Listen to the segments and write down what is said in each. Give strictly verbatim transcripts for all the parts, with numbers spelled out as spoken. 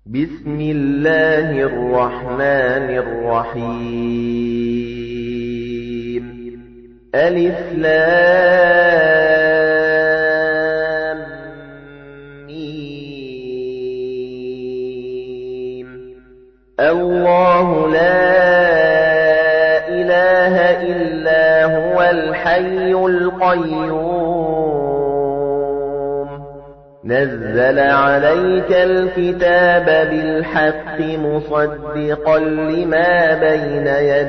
بسم الله الرحمن الرحيم ألف لام ميم الله لا إله إلا هو الحي القيوم نزل عليك الكتاب بالحق مصدقا لما بين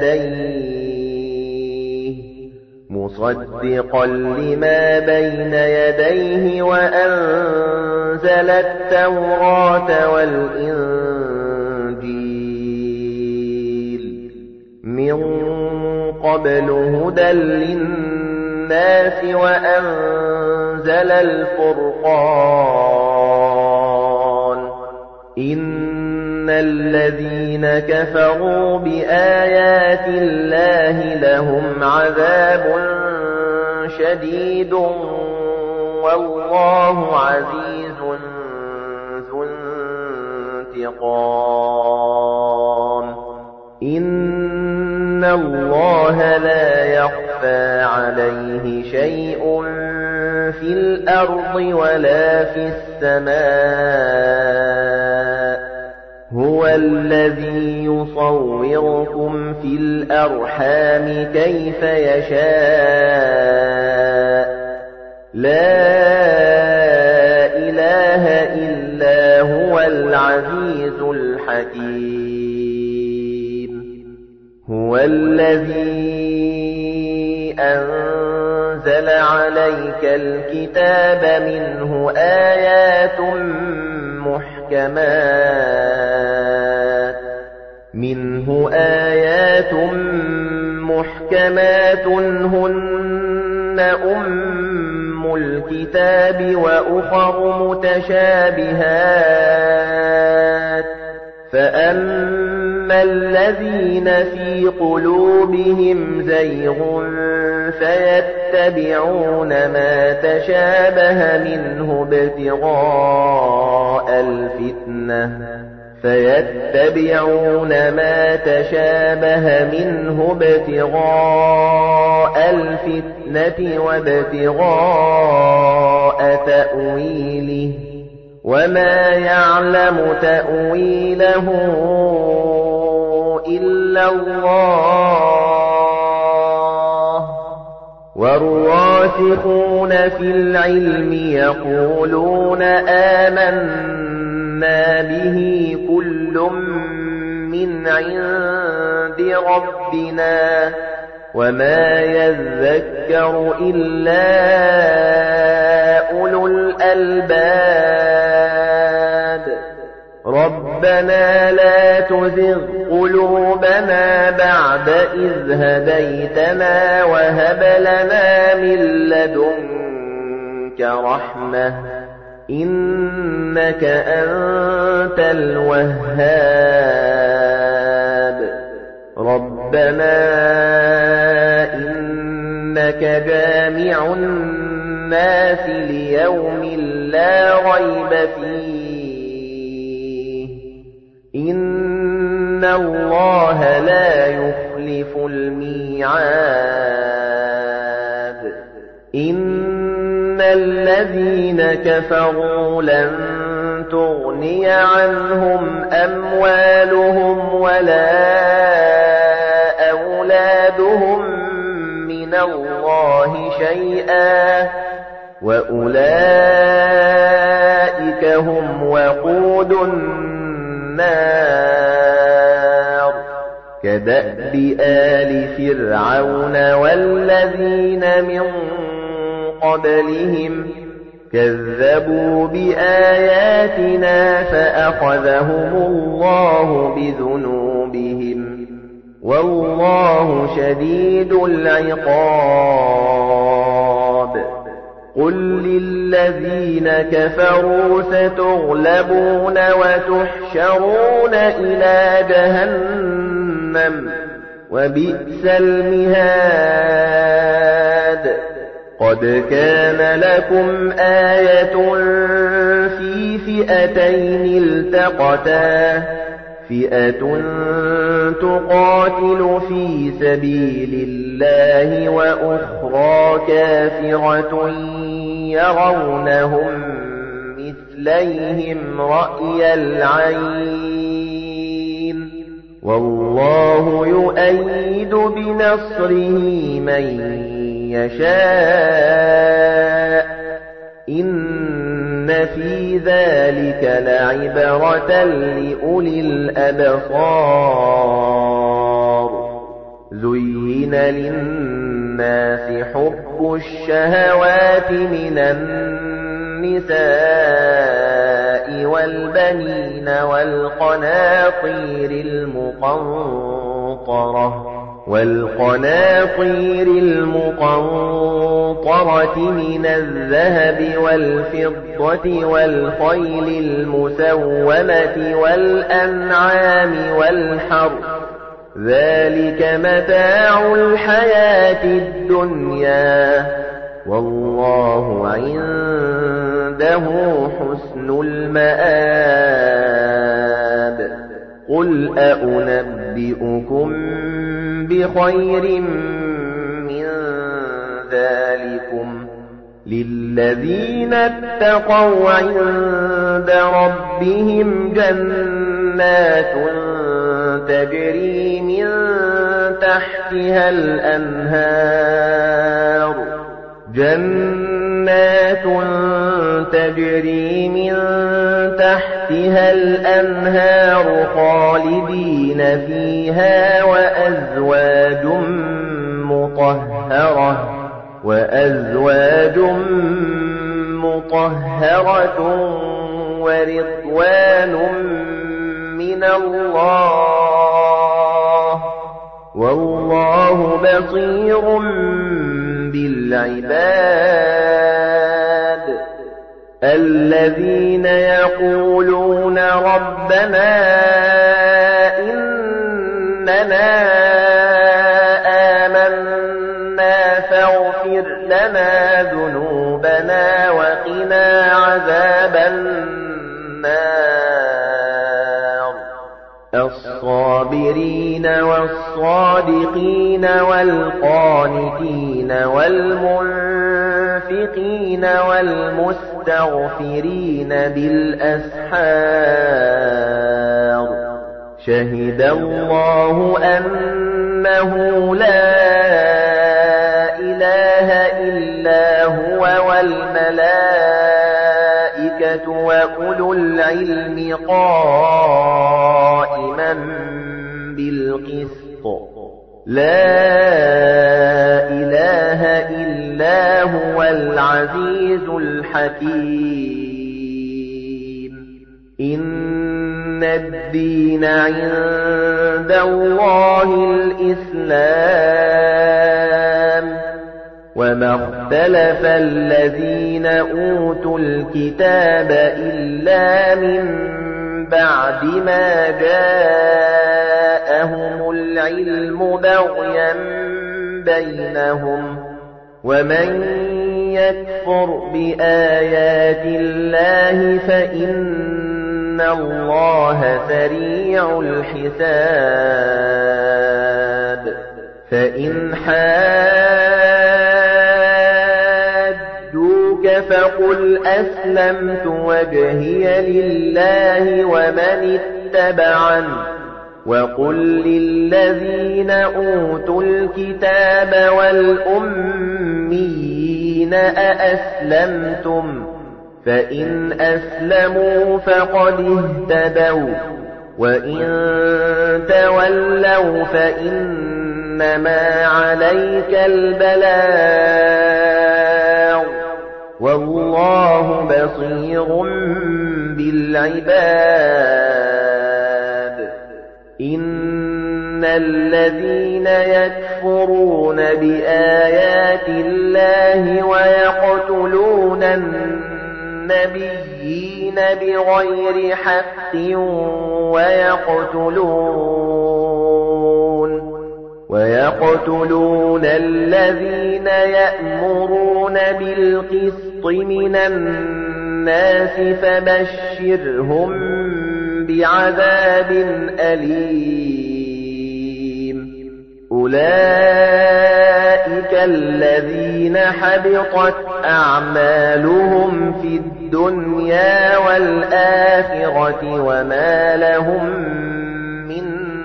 يديه مصدقا لما بين يديه وأنزل التوراة والإنجيل من قبل هدى للناس وأنزل الفرقان إن الذين كفروا بآيات الله لهم عذاب شديد والله عزيز ذو انتقام إن الله لا يخفى عليه شيء في الأرض ولا في السماء هو الذي يصوركم في الأرحام كيف يشاء لا إله إلا هو العزيز الحكيم هو الذي أنزل عليك الكتاب منه آيات محكمات منه آيات محكمات هن أم الكتاب وأخر متشابهات فأما الذين في قلوبهم زيغ فيتبعون ما تشابه منه ابتغاء الفتنة فيتبعون ما تشابه منه ابتغاء الفتنة وابتغاء تأويله وما يعلم تأويله إلا الله والراسخون في العلم يقولون آمنا به كل من عند ربنا وما يذكر إلا أولو الألباب ربنا لا تزغ قلوبنا بعد إذ هديتنا وهب لنا من لدنك رحمة إنك أنت الوهاب ربنا إنك جامع الناس ليوم لا ريب فيه إن الله لا يخلف الميعاد إن الذين كفروا لن تغني عنهم أموالهم ولا أولادهم من الله شيئا وأولئك هم وقود النار كدأب آل فرعون والذين من قبلهم كذبوا بآياتنا فأخذهم الله بذنوبهم والله شديد العقاب قل للذين كفروا ستغلبون وتحشرون إلى جهنم وبئس المهاد قد كان لكم آية في فئتين التقتا فئة تقاتل في سبيل الله وأخرى كافرة يرونهم مثليهم رأي العين والله يؤيد بنصره من يشاء إن في ذلك لعبرة لأولي الأبصار زين للناس حب الشهوات من النساء والبنين والقناطير المقنطرة والقناطير المقنطرة من الذهب والفضة والخيل المسومة والأنعام والحرث ذلك متاع الحياة الدنيا والله عنده حسن المآب قل أأنبئكم بخير من ذلكم للذين اتقوا عند ربهم جنات تجري من تحتها الأنهار جنات تجري من تحتها الأنهار خالدين فيها وأزواج مطهرة وأزواج مطهرة ورضوان من الله والله بصير بالعباد الذين يقولون ربنا إننا آمنا فاغفر لنا ذنوبنا وقنا عذاب النار الصابرين والصادقين والقانتين والمنفقين والمستغفرين بالأسحار شهد الله أنه لا إله إلا هو والملائكة وأولو العلم قائما بالقسط لا إله إلا هو العزيز الحكيم إن الدين عند الله الإسلام وما اختلف الذين أوتوا الكتاب إلا من بعد ما جاءهم العلم بغيا بينهم ومن يكفر بآيات الله فإن الله سريع الحساب فإن حاجوك فقل أسلمت وجهي لله ومن اتبعني وقل للذين أوتوا الكتاب والأميين أأسلمتم فإن أسلموا فقد اهتدوا وإن تولوا فإنما عليك البلاغ والله بصير بالعباد إن الذين يكفرون بآيات الله ويقتلون النبيين بغير حق ويقتلون وَيَقْتُلُونَ الَّذِينَ يَأْمُرُونَ بِالْقِسْطِ مِنَ النَّاسِ فَبَشِّرْهُم بِعَذَابٍ أَلِيمٍ أُولَئِكَ الَّذِينَ حَبِطَتْ أَعْمَالُهُمْ فِي الدُّنْيَا وَالْآخِرَةِ وَمَا لَهُم مِّن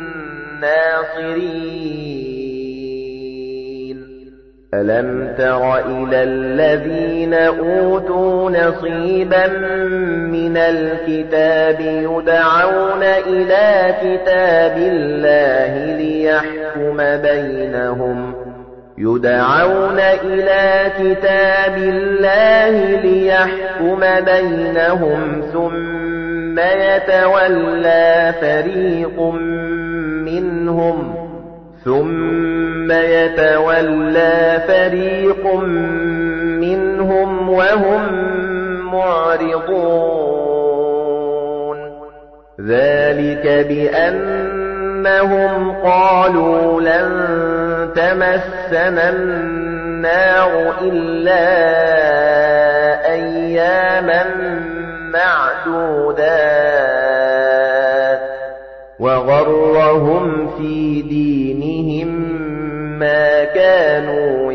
نَّاصِرِينَ أَلَمْ تَرَ إِلَى الَّذِينَ أُوتُوا نَصِيبًا مِنَ الْكِتَابِ يُدْعَوْنَ إِلَى كِتَابِ اللَّهِ لِيَحْكُمَ بَيْنَهُمْ يُدْعَوْنَ إِلَى كِتَابِ اللَّهِ لِيَحْكُمَ بَيْنَهُمْ ثُمَّ يَتَوَلَّى فَرِيقٌ مِنْهُمْ ثُمَّ يَتَوَلَّى فَرِيقٌ مِنْهُمْ وَهُمْ مُعْرِضُونَ ذَلِكَ بِأَنَّهُمْ قَالُوا لَن تَمَسَّنَا النَّارُ إِلَّا أَيَّامًا مَّعْدُودَاتٍ وَغَرَّهُمْ فِي دِينِهِم مَّا كَانُوا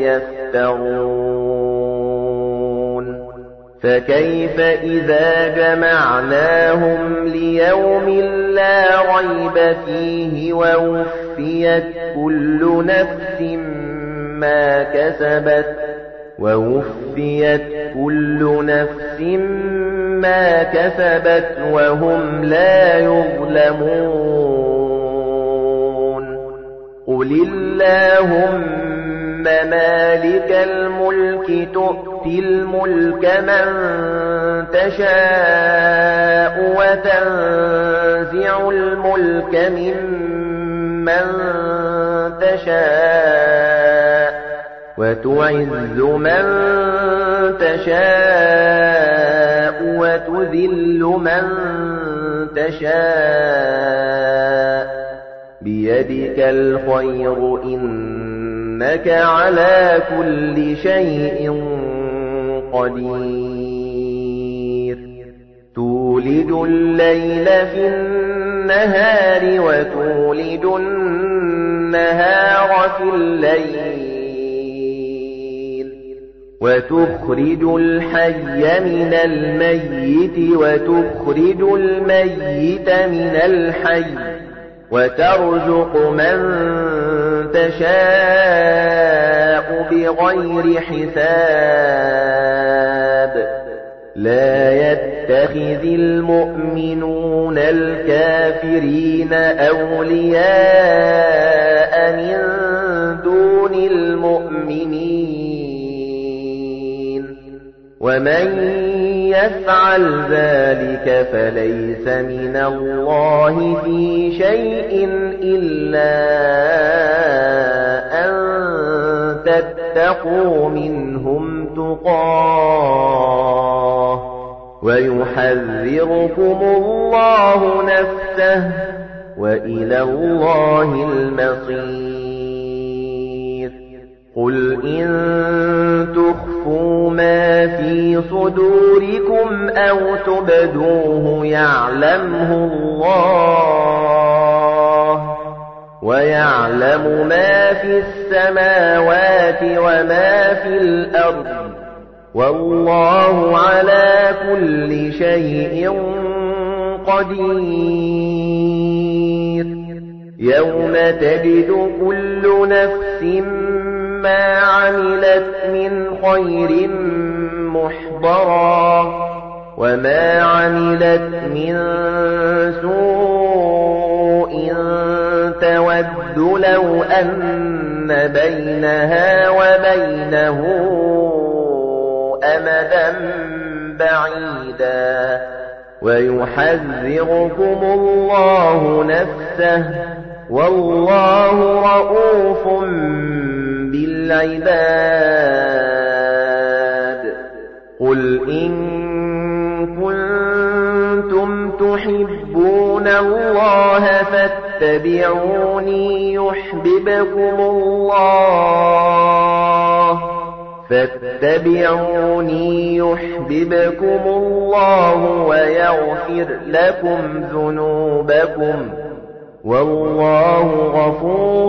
يَفْتَرُونَ فَكَيْفَ إِذَا جَمَعْنَاهُمْ لِيَوْمٍ لَّا رَيْبَ فِيهِ وَوُفِّيَتْ كُلُّ نَفْسٍ مَّا كَسَبَتْ وَوُفِّيَتْ كُلُّ نَفْسٍ مَّا كَسَبَتْ وَهُمْ لَا يُظْلَمُونَ قُلِ اللَّهُمَّ مَالِكَ الْمُلْكِ تُؤْتِي الْمُلْكَ مَن تَشَاءُ وَتَنزِعُ الْمُلْكَ مِمَّن تَشَاءُ وَتُعِزُّ مَن تَشَاءُ وَتُذِلُّ مَن تَشَاءُ بِيَدِكَ الْخَيْرُ إِنَّكَ عَلَى كُلِّ شَيْءٍ قَدِيرٌ تُولِجُ اللَّيْلَ فِي النَّهَارِ وَتُولِجُ النَّهَارَ فِي اللَّيْلِ وَتُخْرِجُ الْحَيَّ مِنَ الْمَيِّتِ وَتُخْرِجُ الْمَيِّتَ مِنَ الْحَيِّ وَتَرْزُقُ مَن تَشَاءُ بِغَيْرِ حِسَابٍ لَا يَتَّخِذِ الْمُؤْمِنُونَ الْكَافِرِينَ أَوْلِيَاءَ مِن دُونِ الْمُؤْمِنِينَ وَمَن يَفْعَلْ ذَلِكَ فَلَيْسَ مِنَ اللَّهِ فِي شَيْءٍ إِلَّا أَن تَتَّقُوا مِنْهُمْ تُقَاةً وَيُحَذِّرُكُمُ اللَّهُ نَفْسَهُ وَإِلَى اللَّهِ الْمَصِيرُ قُلْ إِن تُخْفُوا مَا فِي صُدُورِكُمْ أَوْ تُبْدُوهُ يَعْلَمْهُ اللَّهُ وَيَعْلَمُ مَا فِي السَّمَاوَاتِ وَمَا فِي الْأَرْضِ وَاللَّهُ عَلَى كُلِّ شَيْءٍ قَدِيرٌ يَوْمَ تَجِدُ كُلُّ نَفْسٍ مَا عَمِلَتْ مِنْ خَيْرٍ مُحْضَرًا وَمَا عَمِلَتْ مِنْ سُوءٍ تَوَدُّ لَوْ أَنَّ بَيْنَهَا وَبَيْنَهُ أَمَدًا بَعِيدًا وَيُحَذِّرُكُمُ اللَّهُ نَفْسَهُ وَاللَّهُ رَءُوفٌ بِالْعِبَادِ قُلْ إِن كُنتُمْ تُحِبُّونَ اللَّهَ فَاتَّبِعُونِي فاتبعوني يحببكم الله فاتبعوني يحببكم الله ويغفر لكم ذنوبكم والله غفور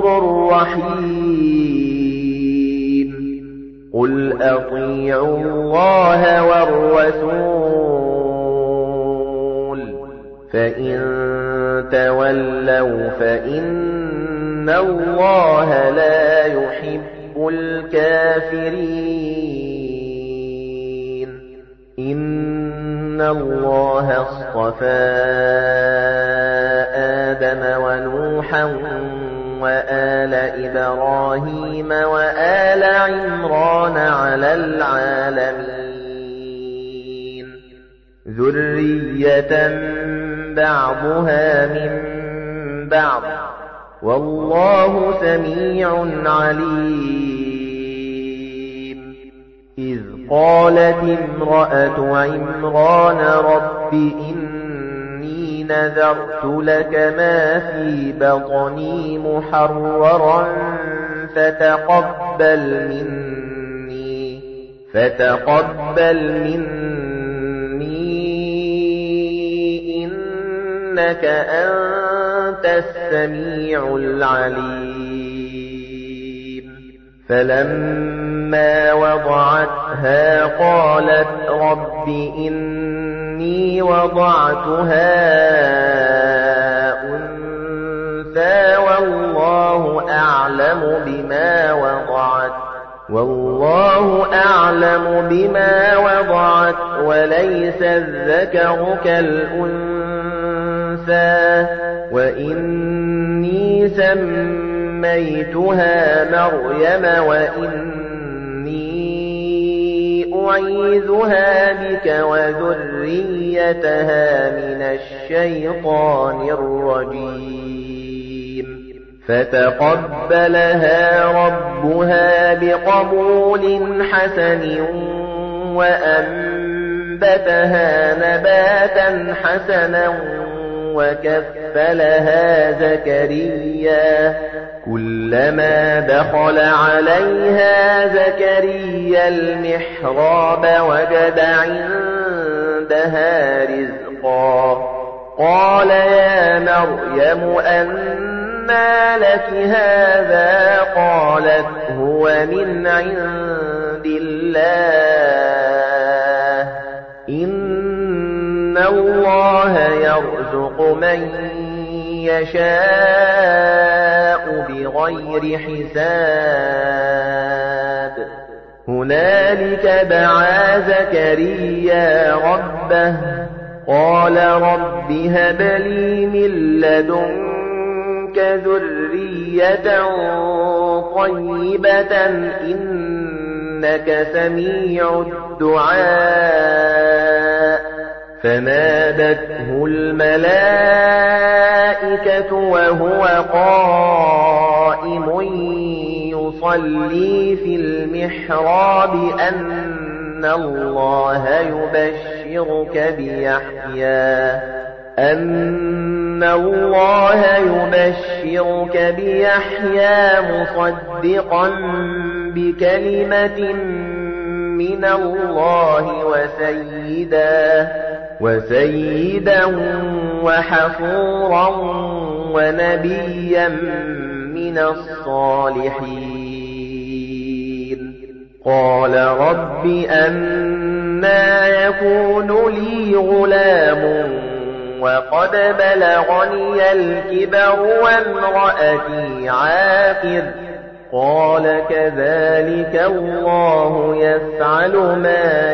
رحيم قل أطيعوا الله والرسول فإن تولوا فإن الله لا يحب الكافرين إن الله اصطفى آدم ونوحا وآل إبراهيم وآل عمران على العالمين ذرية بعضها من بعض والله سميع عليم إذ قالت امرأة عمران رب إني نذرت لك ما في بطني محررا فتقبل مني فتقبل مني إنك أنت السميع العليم فلما وضعتها قالت رب إني وضعتها أنثى والله أعلم بما وضعت والله أعلم بما وضعت وليس الذكر كالأنثى وإني سميتها مريم وإني أعيذها بك وذريتها من الشيطان الرجيم فتقبلها ربها بقبول حسن وأنبتها نباتا حسنا وكفلها زكريا كلما دخل عليها زكريا المحراب وجد عندها رزقا قال يا مريم أنى لك هذا قالت هو من عند الله إن الله يرزق من يشاء بغير حساب هنالك دعا زكريا ربه قال رب هب لي من لدنك ذرية طيبة إنك سميع الدعاء فنادته الملائكة وهو قائم يصلي في المحراب أن الله يبشرك بيحيى أن الله يبشرك بيحيى مصدقا بكلمة من الله وسيدا وسيدا وحفورا ونبيا من الصالحين قال رب أنى يكون لي غلام وقد بلغني الكبر وامرأتي عاقر قال كذلك الله يفعل ما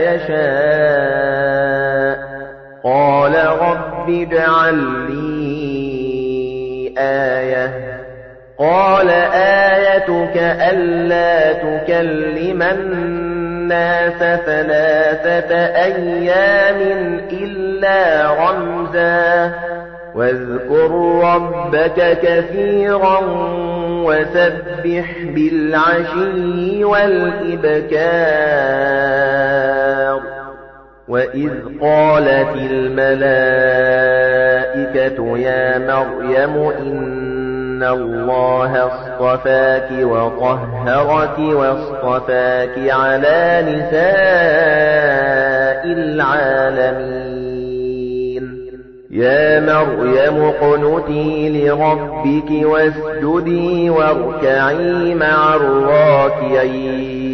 يشاء قال رب اجعل لي آية قال آيتك ألا تكلم الناس ثلاثة أيام إلا رمزا واذكر ربك كثيرا وسبح بالعشي والإبكار وَإِذْ قَالَتِ الْمَلَائِكَةُ يَا مَرْيَمُ إِنَّ اللَّهَ اصْطَفَاكِ وَطَهَّرَكِ وَاصْطَفَاكِ عَلَى نِسَاءِ الْعَالَمِينَ يَا مَرْيَمُ اقْنُتِي لِرَبِّكِ وَاسْجُدِي وَارْكَعِي مَعَ الرَّاكِعِينَ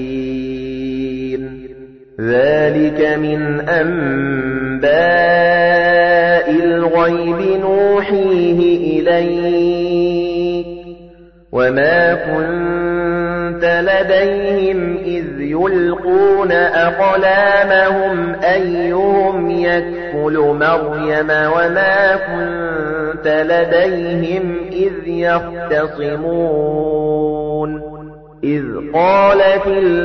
ذَلِكَ مِنْ أَنْبَاءِ الْغَيْبِ نُوحِيهِ إِلَيْكَ وَمَا كُنْتَ لَدَيْهِمْ إِذْ يُلْقُونَ أَقْلَامَهُمْ أَيُّهُمْ يَكْفُلُ مَرْيَمَ وَمَا كُنْتَ لَدَيْهِمْ إِذْ يَخْتَصِمُونَ إِذْ قَالَتِ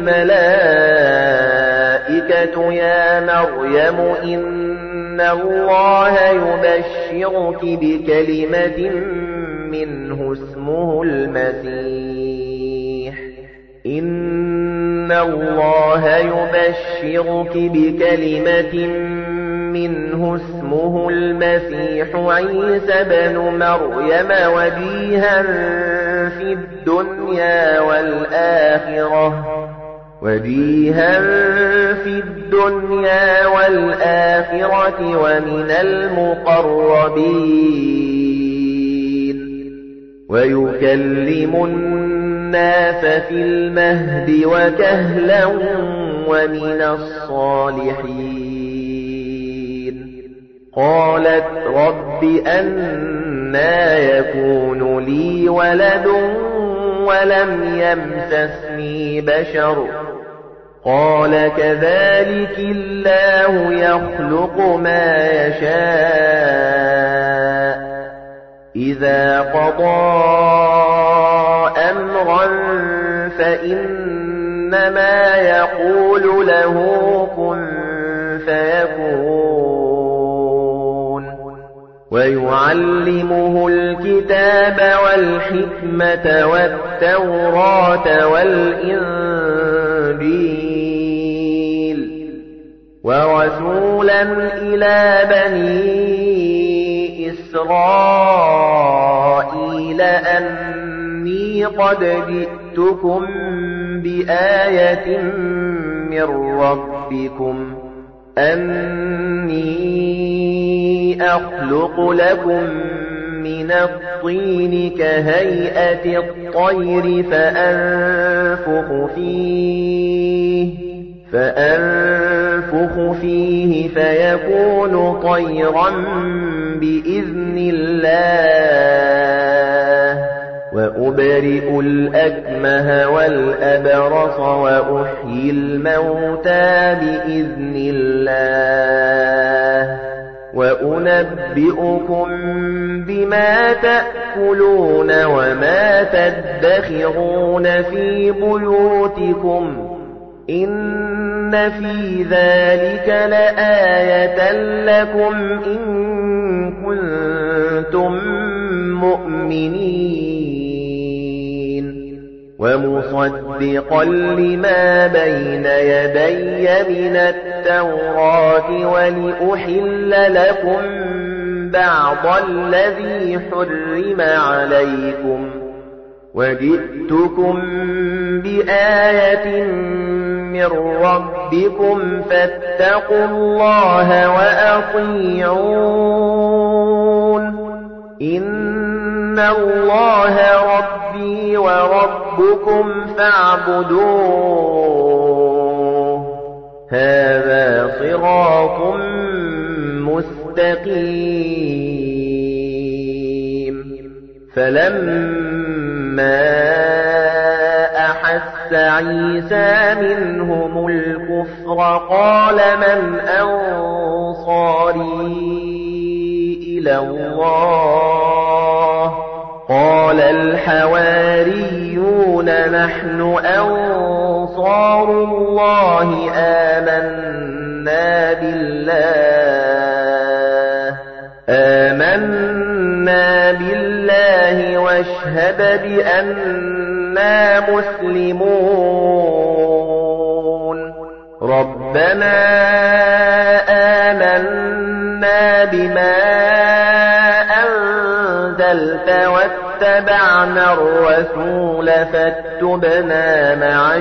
الْمَلَائِكَةُ يَا مَرْيَمُ إِنَّ اللَّهَ يُبَشِّرُكِ بِكَلِمَةٍ مِّنْهُ اسْمُهُ الْمَسِيحُ إِنَّ اللَّهَ يُبَشِّرُكِ بِكَلِمَةٍ مِّنْهُ اسْمُهُ الْمَسِيحُ عِيسَى ابْنُ مَرْيَمَ وَجِيهًا فِي الدُّنْيَا وَالْآخِرَةِ وَجِيهًا فِي الدُّنْيَا وَالْآخِرَةِ وَمِنَ الْمُقَرَّبِينَ وَيُكَلِّمُ النَّاسَ فِي الْمَهْدِ وَكَهْلًا وَمِنَ الصَّالِحِينَ قَالَتْ رَبِّ أَنَّى يَكُونُ لِي وَلَدٌ وَلَمْ يَمْسَسْنِي بَشَرٌ قَالَ كَذَلِكِ اللَّهُ يَخْلُقُ مَا يَشَاءُ إِذَا قَضَى أَمْرًا فَإِنَّمَا يَقُولُ لَهُ كُن فَيَكُونُ وَيُعَلِّمُهُ الْكِتَابَ وَالْحِكْمَةَ وَالتَّوْرَاةَ وَالْإِنْجِيلَ وَرَسُولًا إِلَى بَنِي إِسْرَائِيلَ أَنِّي قَدْ جِئْتُكُمْ بِآيَةٍ مِّن رَّبِّكُمْ أَنِّي أَخْلُقُ لَكُم مِّنَ الطِّينِ كَهَيْئَةِ الطَّيْرِ فَأَنفُخُ فِيهِ فَأَنفُخُ فِيهِ فَيَكُونُ طَيْرًا بِإِذْنِ اللَّهِ وَأُبْرِئُ الْأَكْمَهَ وَالْأَبْرَصَ وَأُحْيِي الْمَوْتَى بِإِذْنِ اللَّهِ وَأُنَبِّئُكُم بِمَا تَأْكُلُونَ وَمَا تَدَّخِرُونَ فِي بُيُوتِكُمْ إِنَّ فِي ذَلِكَ لَآيَةً لَكُمْ إِن كُنتُم مُّؤْمِنِينَ وَمُصَدِّقًا لِّمَا بَيْنَ يَدَيَّ مِنَ التَّوْرَاةِ وَلِأُحِلَّ لَكُم بَعْضَ الَّذِي حُرِّمَ عَلَيْكُمْ وَجِئْتُكُم بِآيَةٍ مِّن رَّبِّكُمْ فَاتَّقُوا اللَّهَ وَأَطِيعُونِ إِنَّ اللَّهَ رَبِّي وَرَبُّكُمْ فَاعْبُدُوهُ هَذَا صِرَاطٌ مُسْتَقِيمٌ فَلَمَّا أَحَسَّ عِيسَى مِنْهُمُ الْكُفْرَ قَالَ مَنْ أَنصَارِي إِلَى اللَّهِ قَالَ الْحَوَارِيُّونَ نَحْنُ أَنصَارُ اللَّهِ آمَنَّا بِاللَّهِ آمَنَّا بِاللَّهِ وَاشْهَدْ بِأَنَّا مُسْلِمُونَ رَبَّنَا أنزلت واتبعنا الرسول فاكتبنا مع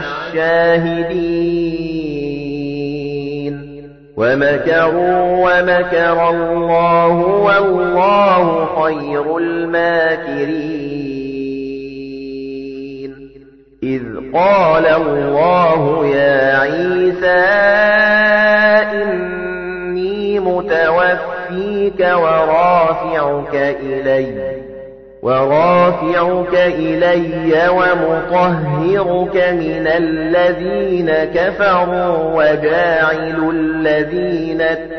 الشاهدين ومكروا ومكر الله والله خير الماكرين إذ قال الله يا عيسى إني متوفيك ورافعك إلي ورافعك إلي ومطهرك من الذين كفروا وجاعل الذين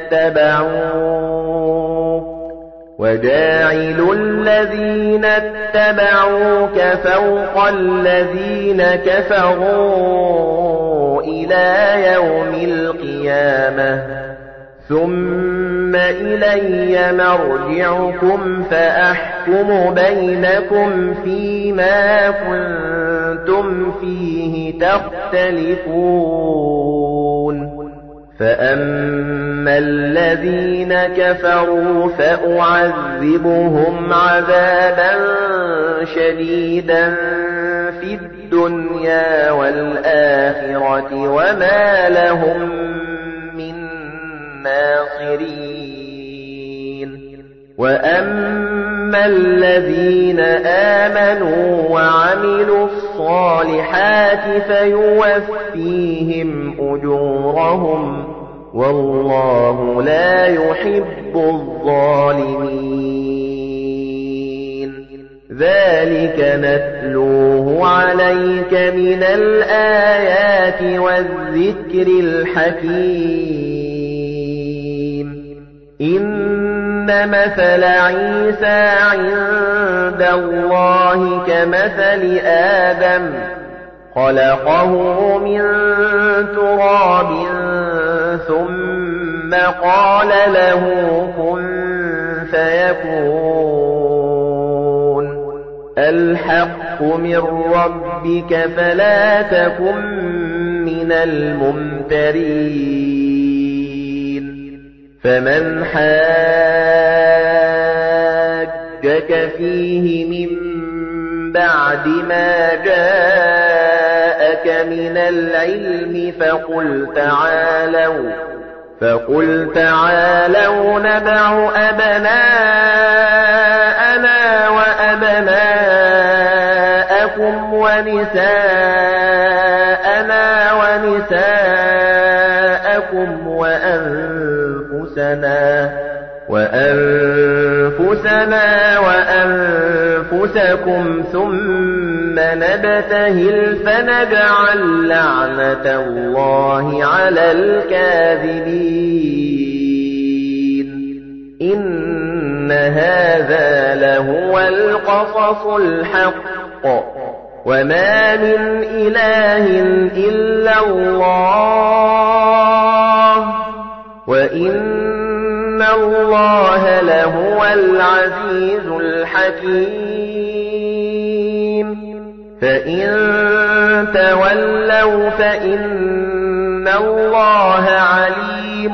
اتبعوك وجاعل الذين اتبعوك فوق الذين كفروا إلى يوم القيامة ثم إلي مرجعكم فأحكم بينكم فيما كنتم فيه تختلفون فأما الذين كفروا فأعذبهم عذابا شديدا في الدنيا والآخرة وما لهم من ناصرين وأما الذين آمنوا وعملوا الصالحات فيوفيهم أجورهم والله لا يحب الظالمين ذلك نتلوه عليك من الآيات والذكر الحكيم إن مثل عيسى عند الله كمثل آدم خلقه من تراب ثم قال له كن فيكون الحق من ربك فلا تكن من الممترين فمن حاجك فيه من بعد ما جاءك من العلم فقل تعالوا فقل تعالوا ندع أبناءنا وأبناءكم ونساءنا ونساءكم وأنفسنا وأنفسنا وأنفسكم ثم نبتهل فنجعل لعنة الله على الكاذبين إن هذا لهو القصص الحق وما من إله إلا الله وإن إن الله لهو العزيز الحكيم فإن تولوا فإن الله عليم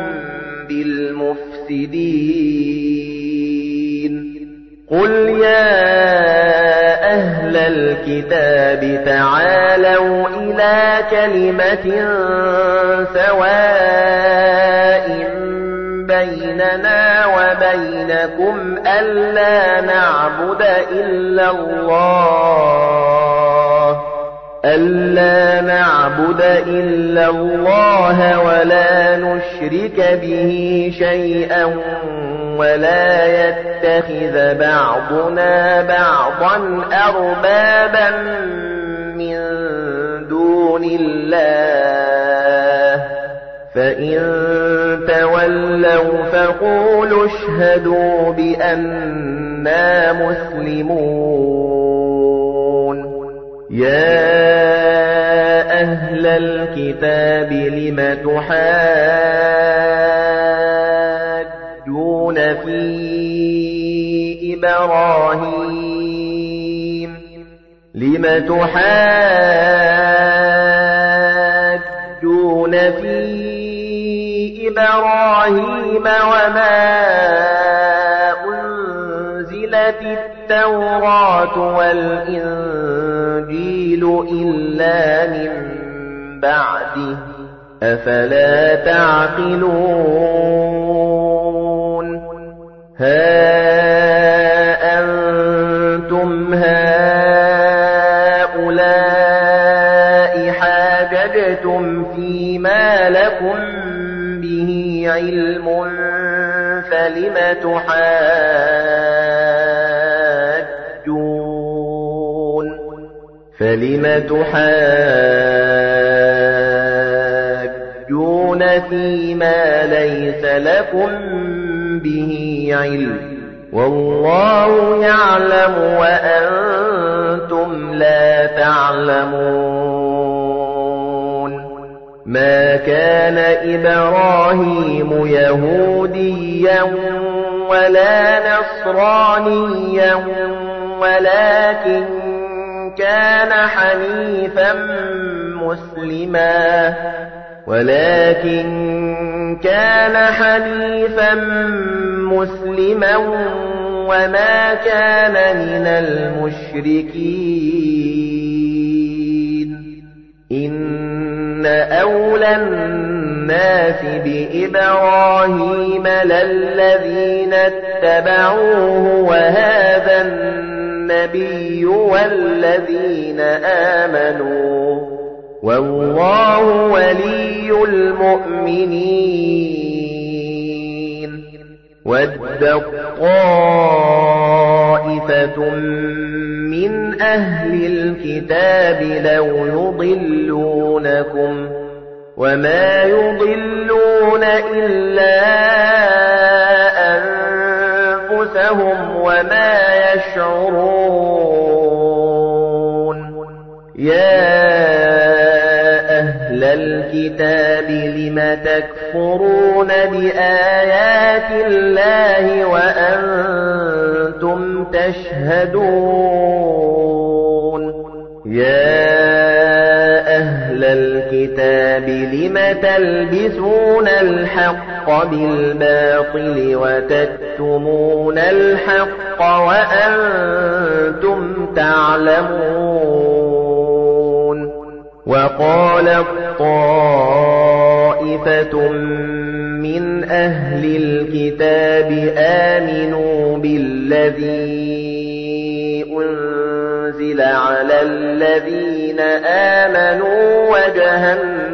بالمفسدين قل يا أهل الكتاب تعالوا إلى كلمة سواء بيننا وبينكم ألا نعبد إلا الله ألا نعبد إلا الله ولا نشرك به شيئا ولا يتخذ بعضنا بعضا أربابا من دون الله فإن تولوا فقولوا اشهدوا بأننا مسلمون يا أهل الكتاب لم تحاجون في إبراهيم لم تحاجون في إبراهيم وما أنزلت أُنْزِلَتِ التَّوْرَاةُ وَالْإِنْجِيلُ إِلَّا مِنْ بَعْدِهِ أَفَلَا تَعْقِلُونَ هَا أَنْتُمْ هَؤُلَاءِ حَاجَجْتُمْ فِيمَا لَكُمْ بِهِ عِلْمٌ فَلِمَ تُحَاجُّونَ فَلِمَ تُحَاجُّونَ فِيمَا لَيْسَ لَكُمْ بِهِ عِلْمٌ وَاللَّهُ يَعْلَمُ وَأَنْتُمْ لَا تَعْلَمُونَ مَا كَانَ إِبْرَاهِيمُ يَهُودِيًّا وَلَا نَصْرَانِيًّا وَلَكِنْ كَانَ حَنِيفًا مُسْلِمًا ولكن كان حنيفا مسلما وما كان من المشركين إن أولى الناس بإبراهيم للذين اتبعوه وهذا النبي والذين آمنوا والله ولي المؤمنين وَدَّتْ طَائِفَةٌ مِّنْ أَهْلِ الْكِتَابِ لَوْ يُضِلُّونَكُمْ وَمَا يُضِلُّونَ إِلَّا أَنفُسَهُمْ وَمَا يَشْعُرُونَ يَا أهل الكتاب لم تكفرون بآيات الله وأنتم تشهدون يا أهل الكتاب لم تلبسون الحق بالباطل وتكتمون الحق وأنتم تعلمون وقالت طائفة من أهل الكتاب آمنوا بالذي أنزل على الذين آمنوا وجه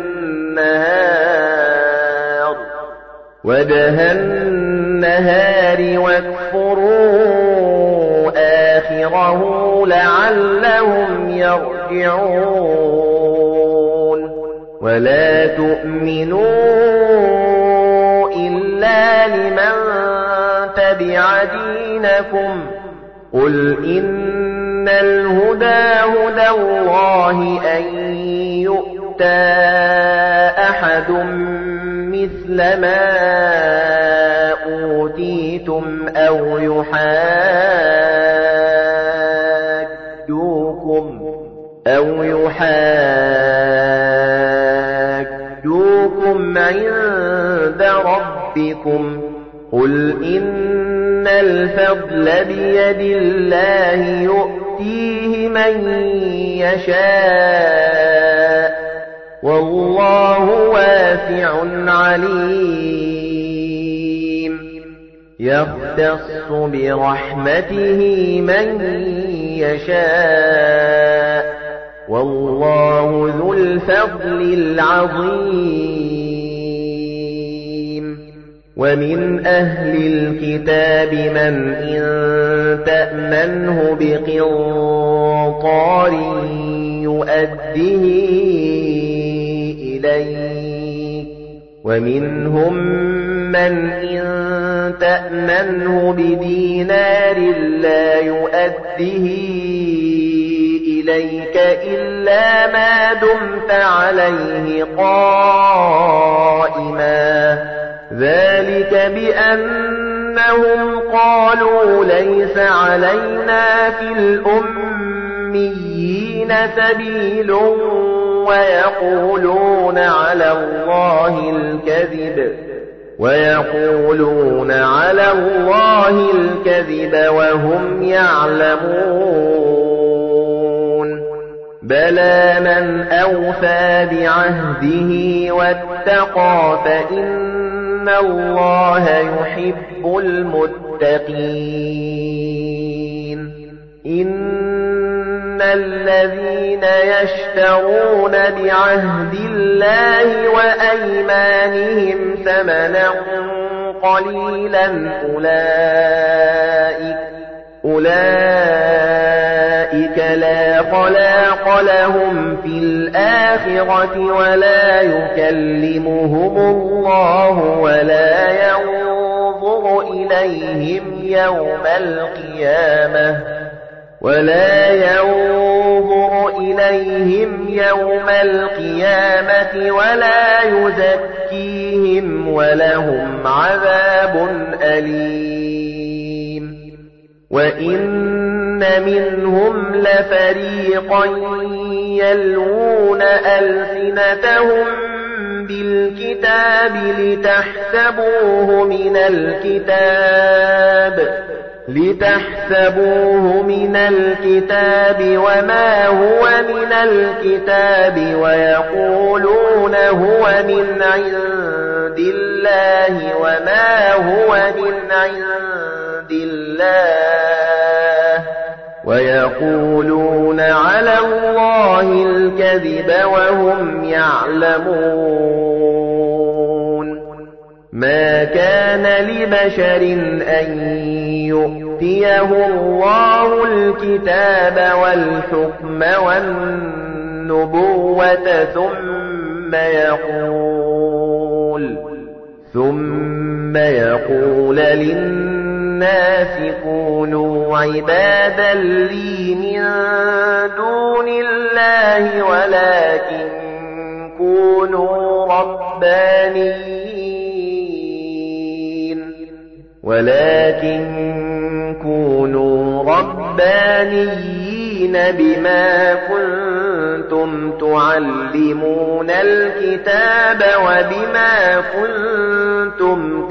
النهار وجه النهار واكفروا آخره لعلهم يرجعون ولا تؤمنوا إلا لمن تبع دينكم قل إن الهدى هدى الله أن يؤتى أحد مثل ما أوتيتم أو يحاجوكم أو يحاجوكم عند ربكم قل إن الفضل بيد الله يؤتيه من يشاء والله واسع عليم يختص برحمته من يشاء والله ذو الفضل العظيم ومن أهل الكتاب من إن تأمنه بقنطار يؤديه إليك ومنهم من إن تأمنه بدينار لا يؤديه إليك إلا ما دمت عليه قائما ذلك بأنهم قالوا ليس علينا في الأميين سبيل ويقولون على الله الكذب ويقولون على الله الكذب وهم يعلمون بلى من أوفى بعهده واتقى فإن الله يحب المتقين إن الذين يشترون بعهد الله وأيمانهم ثمنا قليلا أولئك أولئك لا خلاق لهم في الآخرة ولا يكلمهم الله ولا ينظر إليهم يوم القيامة ولا ينظر إليهم يوم القيامة ولا يزكيهم ولهم عذاب أليم وإن منهم لفريقا يلوون ألسنتهم بالكتاب لتحسبوه من الكتاب لتحسبوه من الكتاب وما هو من الكتاب ويقولون هو من عند الله وما هو من عند الله ويقولون على الله الكذب وهم يعلمون ما كان لبشر أن يؤتيه الله الكتاب والحكم والنبوة ثم يقول ثم يقول للناس كونوا عبادا لي من دون الله ولكن كونوا ربانيين ولكن كونوا ربانيين بما كنتم تعلمون الكتاب وبما كنتم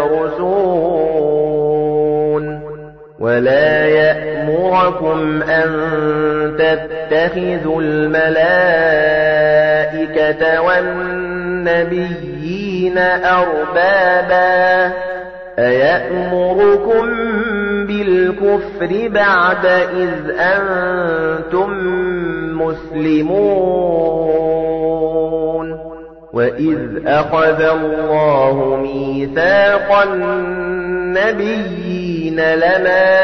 تدرسون ولا يأمركم أن تتخذوا الملائكة والنبيين أربابا أيأمركم بالكفر بعد إذ أنتم مسلمون وإذ أخذ الله ميثاق النبيين لما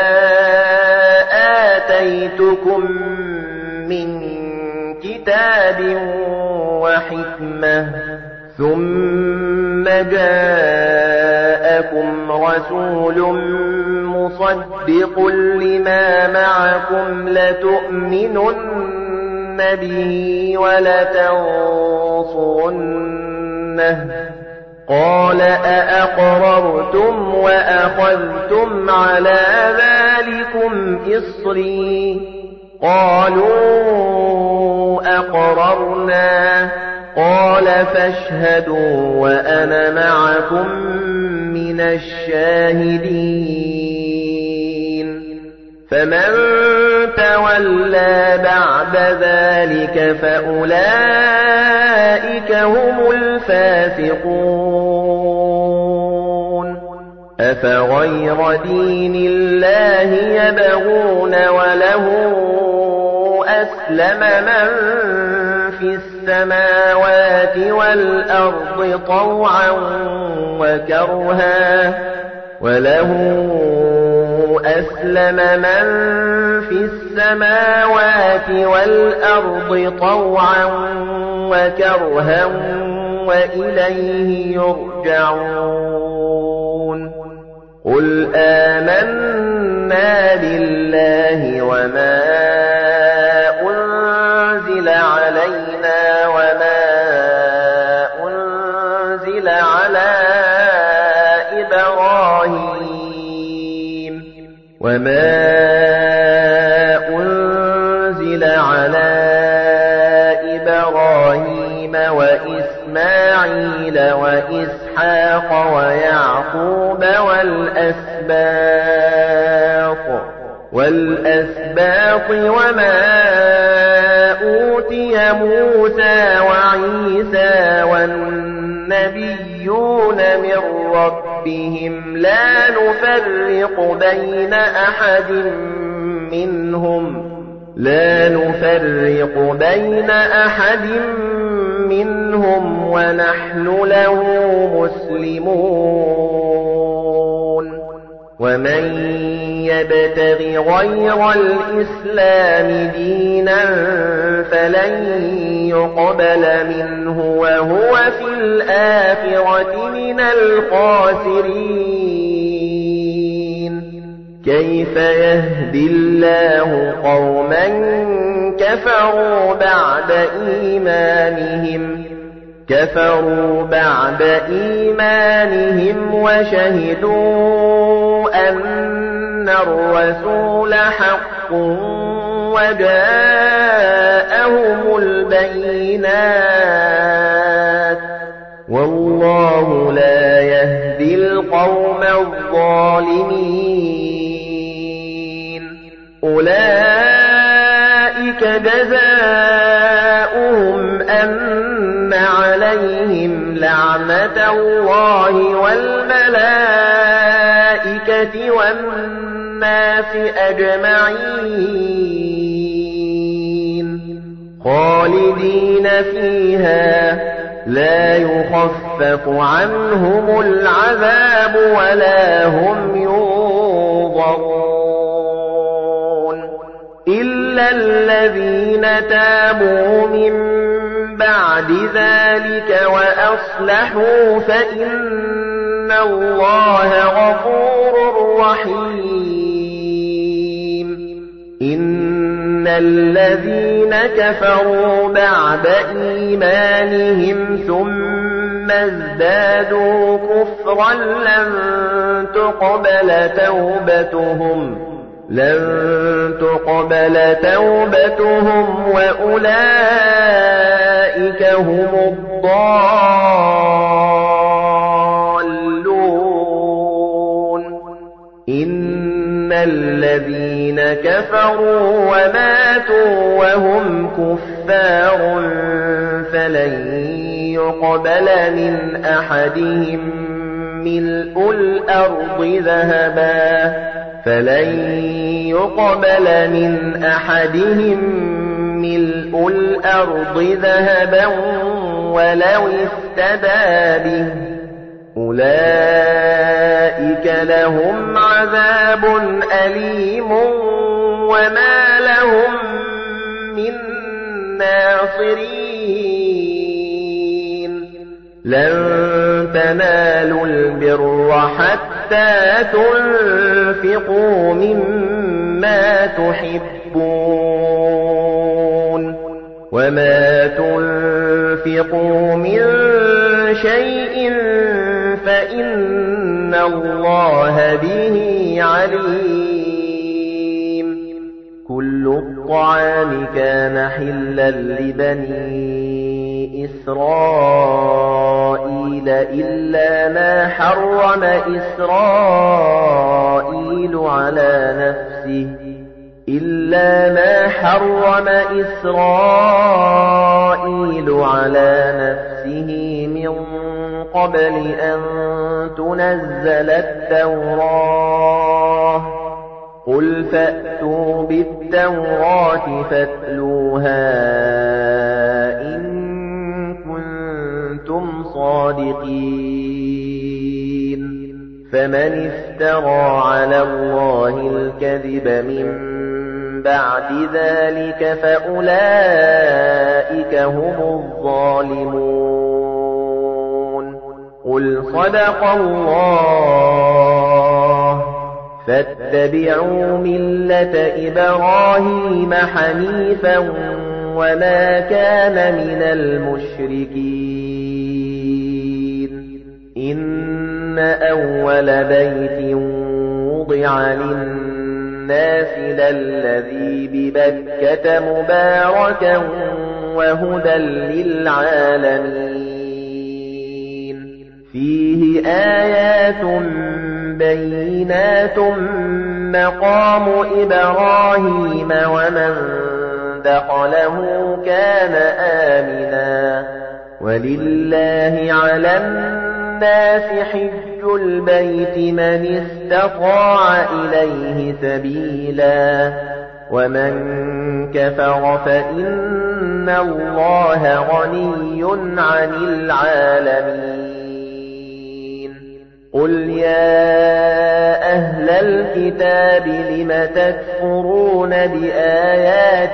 آتيتكم من كتاب وحكمة ثم جاءكم رسول مصدق لما معكم لتؤمنن به ولتنصرنه قال أأقررتم وأخذتم على ذلكم إصري قالوا أقررنا قال فاشهدوا وأنا معكم من الشاهدين فمن تولى بعد ذلك فأولئك هم الفاسقون أفغير دين الله يبغون وله أسلم من في السماوات والأرض طوعا وكرها وله أسلم من في السماوات والأرض طوعا وكرها وإليه يرجعون قل آمنا بالله وما أنزل علينا وما أنزل على إبراهيم وما أنزل على إبراهيم وإسماعيل وإسحاق وإسحاق ويعقوب والأسباط والأسباط وما أوتي موسى وعيسى والنبيون من ربهم لا نفرق بين أحد منهم لا نفرق بين أحد منهم ونحن له مسلمون ومن يبتغ غير الإسلام دينا فلن يقبل منه وهو في الآخرة من الخاسرين كيف يهدي الله قوما كفروا بعد إيمانهم كفروا بعد إيمانهم وشهدوا أن الرسول حق وجاءهم البينات والله لا يهدي القوم الظالمين أولئك جزاؤهم أن عليهم لعنة الله والملائكة والناس أجمعين خالدين فيها لا يخفف عنهم العذاب ولا هم ينظرون إلا الذين تابوا من بعد ذلك وأصلحوا فإن الله غفور رحيم إن الذين كفروا بعد إيمانهم ثم ازدادوا كفرا لن تقبل توبتهم لن تقبل توبتهم وأولئك هم الضالون إن الذين كفروا وماتوا وهم كفار فلن يقبل من أحدهم ملء الأرض ذهبا فلن يقبل من أحدهم ملء الأرض ذهبا ولو افتدى به أولئك لهم عذاب أليم وما لهم من ناصرين لن تنالوا البر حتى تنفقوا مما تحبون وما تنفقوا من شيء فإن الله به عليم كل الطعام كان حلا لبني إسرائيل إلا ما حرم إسرائيل على نفسه إلا ما حرم إسرائيل على نفسه من قبل أن تنزل التوراة قل فأتوا بالتوراة فاتلوها إن كنتم صادقين فمن افترى على الله الكذب من بعد ذلك فأولئك هم الظالمون قل صدق الله فاتبعوا ملة إبراهيم حنيفا وما كان من المشركين إن أول بيت وضع للناس للذي ببكة مباركا وهدى للعالمين فيه آيات بينات مقام إبراهيم ومن دخله كان آمنا ولله على الناس حج البيت من استطاع إليه سبيلا ومن كفر فإن الله غني عن العالمين قل يا أهل الكتاب لم تكفرون بآيات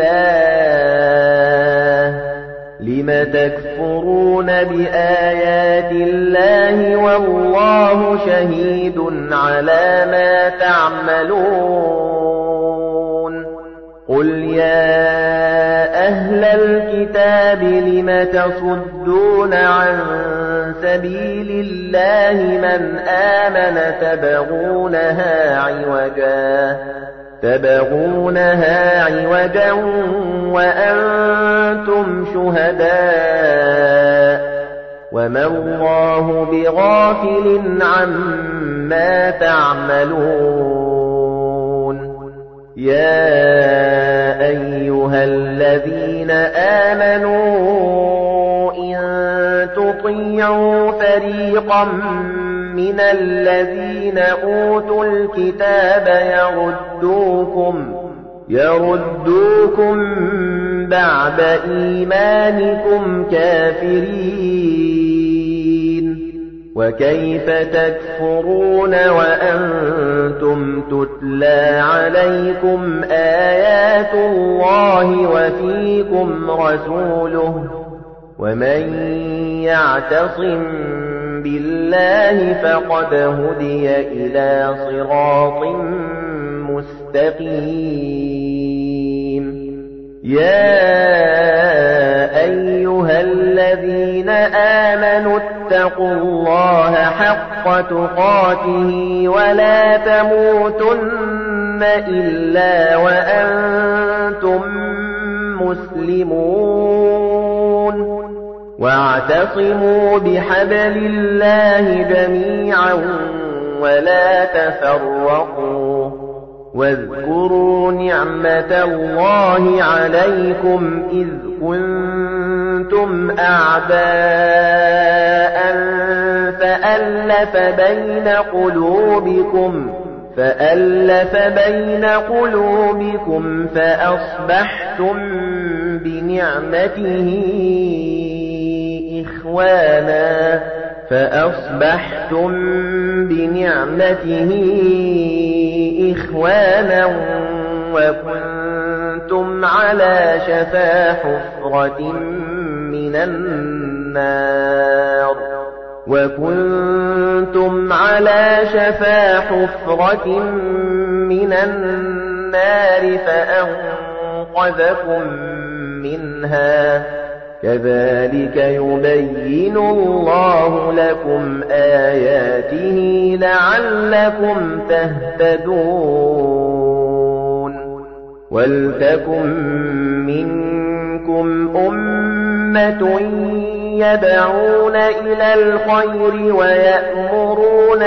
الله لم تكفرون بآيات الله والله شهيد على ما تعملون قل يا أهل الكتاب لم تصدون عن سبيل الله من آمن تبغونها عوجا تبغونها عوجا وأنتم شهداء وما الله بغافل عما تعملون يا أيها الذين آمنوا إن تطيعوا فريقا من الذين أوتوا الكتاب يردوكم يردوكم بعد إيمانكم كافرين وكيف تكفرون وأنتم تتلى عليكم آيات الله وفيكم رسوله ومن يعتصم بالله فقد هدي إلى صراط مستقيم يا أيها الذين آمنوا اتقوا الله حق تقاته ولا تموتن إلا وأنتم مسلمون واعتصموا بحبل الله جميعا ولا تفرقوا واذكروا نعمة الله عليكم إذ كنتم أعداء فألف بين قلوبكم فألف بين قلوبكم فأصبحتم بنعمته إخوانا فأصبحتم بنعمته إخوانا وكنتم على شفا حفرة من النار وكنتم على شفا حفرة من النار فأنقذكم منها كذلك يبين الله لكم آياته لعلكم تهتدون ولتكن منكم أمة يدعون إلى الخير ويأمرون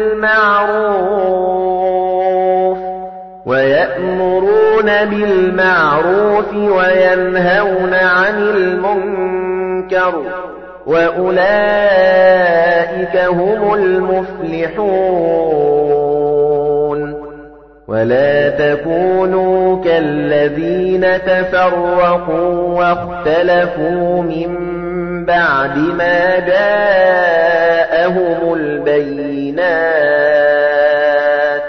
بالمعروف ويأمرون بالمعروف وينهون عن المنكر وأولئك هم المفلحون ولا تكونوا كالذين تفرقوا واختلفوا من بعد ما جاءهم البينات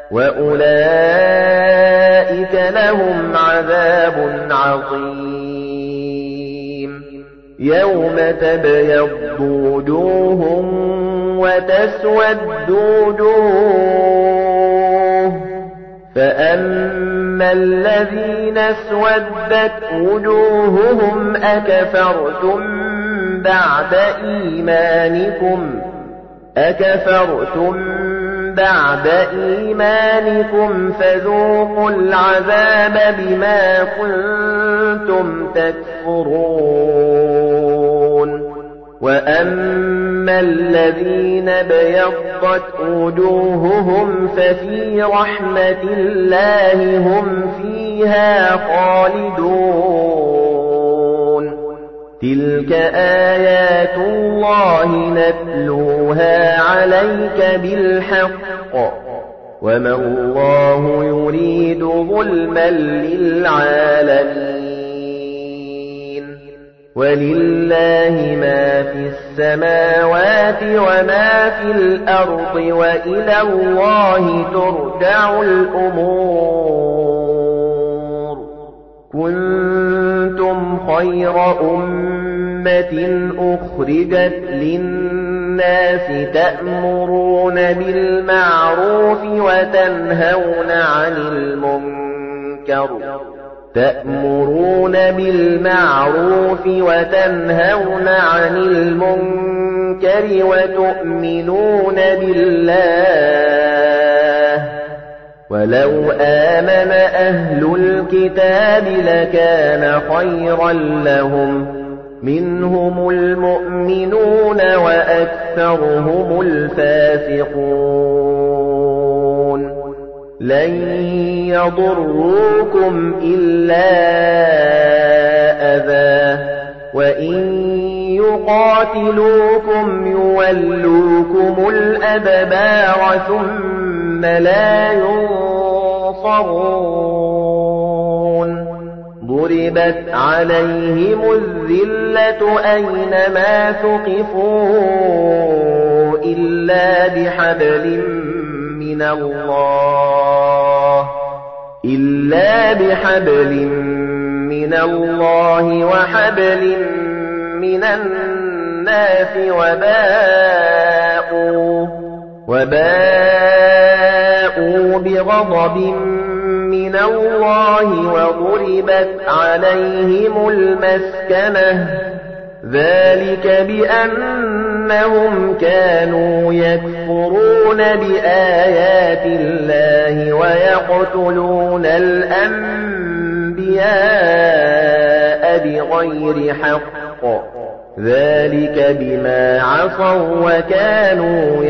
وأولئك لهم عذاب عظيم يوم تبيض وجوه وتسود وجوه فأما الذين اسودت وجوههم أكفرتم بعد إيمانكم أكفرتم بعد إيمانكم فذوقوا العذاب بما كنتم تكفرون وَأَمَّا الَّذِينَ ابْيَضَّتْ وُجُوهُهُمْ فَفِي رَحْمَةِ اللَّهِ هُمْ فِيهَا خَالِدُونَ تِلْكَ آيَاتُ اللَّهِ نَتْلُوهَا عَلَيْكَ بِالْحَقِّ وَمَا اللَّهُ يُرِيدُ ظُلْمًا لِلْعَالَمِينَ وَلِلَّهِ مَا فِي السَّمَاوَاتِ وَمَا فِي الْأَرْضِ وَإِلَى اللَّهِ تُرْجَعُ الْأُمُورُ كُنتُمْ خَيْرَ أُمَّةٍ أُخْرِجَتْ لِلنَّاسِ تَأْمُرُونَ بِالْمَعْرُوفِ وَتَنْهَوْنَ عَنِ الْمُنكَرِ تَأْمُرُونَ بِالْمَعْرُوفِ وَتَنْهَوْنَ عَنِ الْمُنكَرِ وَتُؤْمِنُونَ بِاللَّهِ وَلَوْ آمَنَ أَهْلُ الْكِتَابِ لَكَانَ خَيْرًا لَّهُمْ مِنْهُمُ الْمُؤْمِنُونَ وَأَكْثَرُهُمُ الْفَاسِقُونَ لَن يَضُرُّوكُمْ إِلَّا أَذًى وَإِن يُقَاتِلُوكُمْ يُوَلُّوكُمُ الْأَدْبَارَ ثُمَّ لَا يُنصَرُونَ ضُرِبَتْ عَلَيْهِمُ الذِّلَّةُ أَيْنَمَا ثُقِفُوا إِلَّا بِحَبْلٍ مِّنَ اللَّهِ إِلَّا بِحَبْلٍ مِّنَ اللَّهِ وَحَبْلٍ مِّنَ النَّاسِ وَبَاءُوا وَبَاءُوا بِغَضَبٍ مِّنَ اللَّهِ وَضُرِبَتْ عَلَيْهِمُ الْمَسْكَنَةُ ذَلِكَ بِأَنَّهُمْ كَانُوا يَكْفُرُونَ بِآيَاتِ اللَّهِ وَيَقْتُلُونَ الْأَنبِيَاءَ بِغَيْرِ حَقٍّ ذَلِكَ بِمَا عَصَوا وَكَانُوا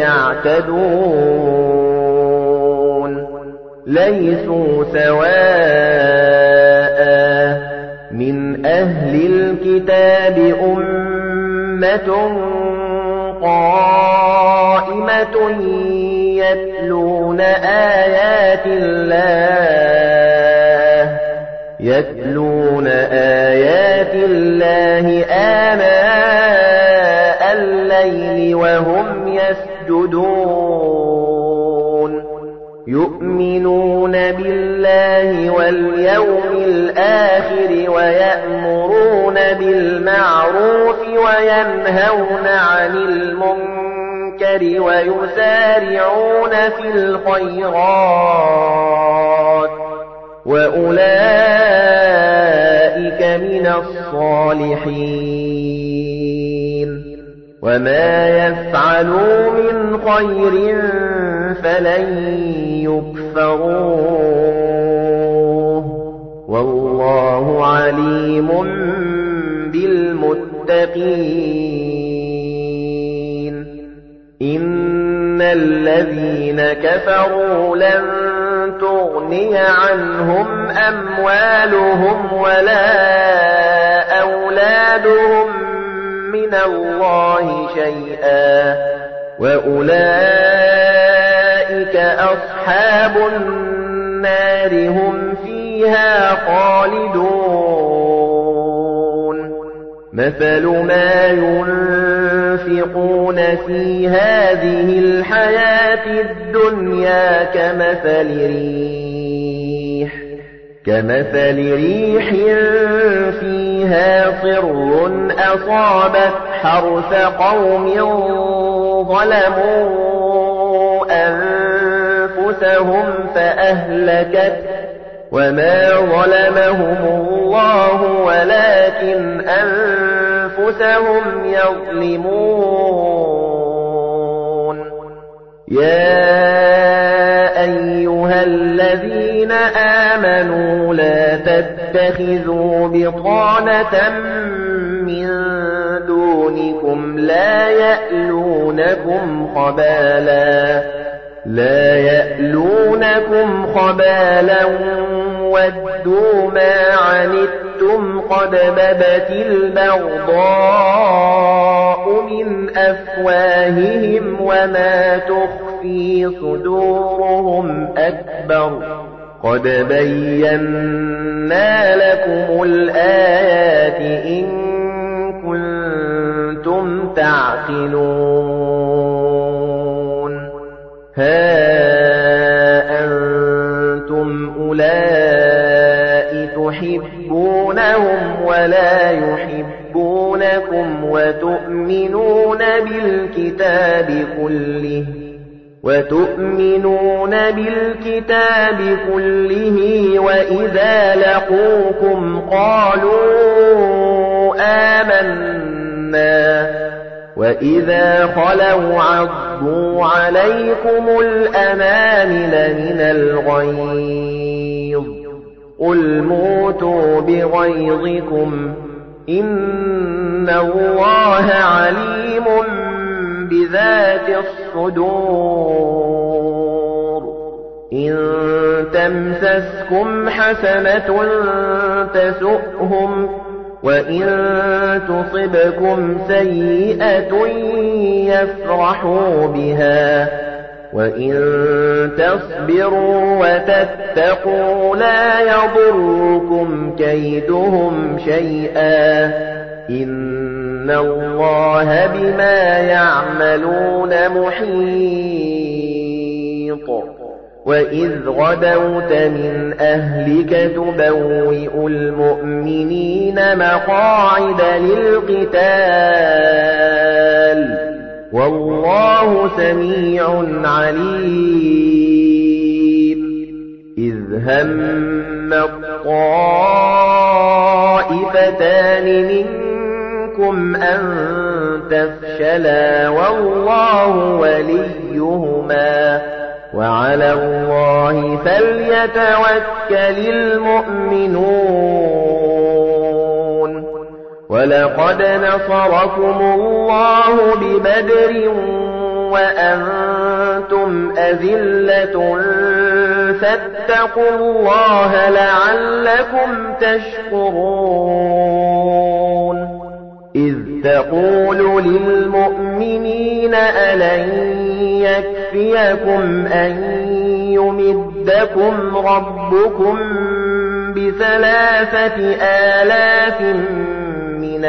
يَعْتَدُونَ لَيْسُوا سَوَاءً مِنْ أَهْلِ الْكِتَابِ أُمَّةٌ قَائِمَةٌ يَتْلُونَ آيَاتِ اللَّهِ يَتْلُونَ آيَاتِ اللَّهِ آنَاءَ اللَّيْلِ وَهُمْ يَسْجُدُونَ يُؤْمِنُونَ بِاللَّهِ وَالْيَوْمِ الْآخِرِ وَيَأْمُرُونَ بِالْمَعْرُوفِ وَيَنْهَوْنَ عَنِ الْمُنكَرِ وَيُسَارِعُونَ فِي الْخَيْرَاتِ وَأُولَئِكَ مِنَ الصَّالِحِينَ وَمَا يَفْعَلُوا مِنْ خَيْرٍ فَلَن يُكْفَرُوهُ وَاللَّهُ عَلِيمٌ بِالْمُتَّقِينَ إِنَّ الَّذِينَ كَفَرُوا لَن تُغْنِيَ عَنْهُمْ أَمْوَالُهُمْ وَلَا أَوْلَادُهُم مِّنَ اللَّهِ شَيْئًا وَأُولَئِكَ أَصْحَابُ النَّارِ هُمْ فِيهَا خَالِدُونَ مَثَلُ مَا يُنفِقُونَ فِي هَذِهِ الْحَيَاةِ الدُّنْيَا كَمَثَلِ رِيحٍ كَمَثَلِ رِيحٍ فِيهَا صِرٌّ أَصَابَتْ حَرْثَ قَوْمٍ ظَلَمُوا أَنفُسَهُمْ فَأَهْلَكَتْ وَمَا ظَلَمَهُمُ اللَّهُ وَلَكِنْ أَنفُسَهُمْ يَظْلِمُونَ يَا أَيُّهَا الَّذِينَ آمَنُوا لَا تَتَّخِذُوا بِطَانَةً مِّن دونكم لا يألونكم خبالا لا يألونكم خبالا ودوا ما عنتم قد بدت البغضاء من أفواههم وما تخفي صدورهم أكبر قد بينا لكم الآيات إن كنتم تعقلون ها أنتم أولئك تحبونهم ولا يحبونكم وتؤمنون بالكتاب كله وتؤمنون بالكتاب كله وإذا لقوكم قالوا آمنا وإذا خلوا عضوا عليكم الأنامل من الغيظ قل موتوا بغيظكم إن الله عليم بذات الصدور إن تمسسكم حسنة تسؤهم وإن تصبكم سيئة يفرحوا بها وإن تصبروا وتتقوا لا يضركم كيدهم شيئا إن الله بما يعملون محيط وإذ غدوت من أهلك تبوئ المؤمنين مقاعد للقتال والله سميع عليم إذ هم الطائفتان منكم أن تفشلا والله وليهما وعلى الله فليتوكل المؤمنون ولقد نصركم الله ببدر وأنتم أذلة فاتقوا الله لعلكم تشكرون إذ تقول للمؤمنين ألن يكفيكم أن يمدكم ربكم بثلاثة آلاف من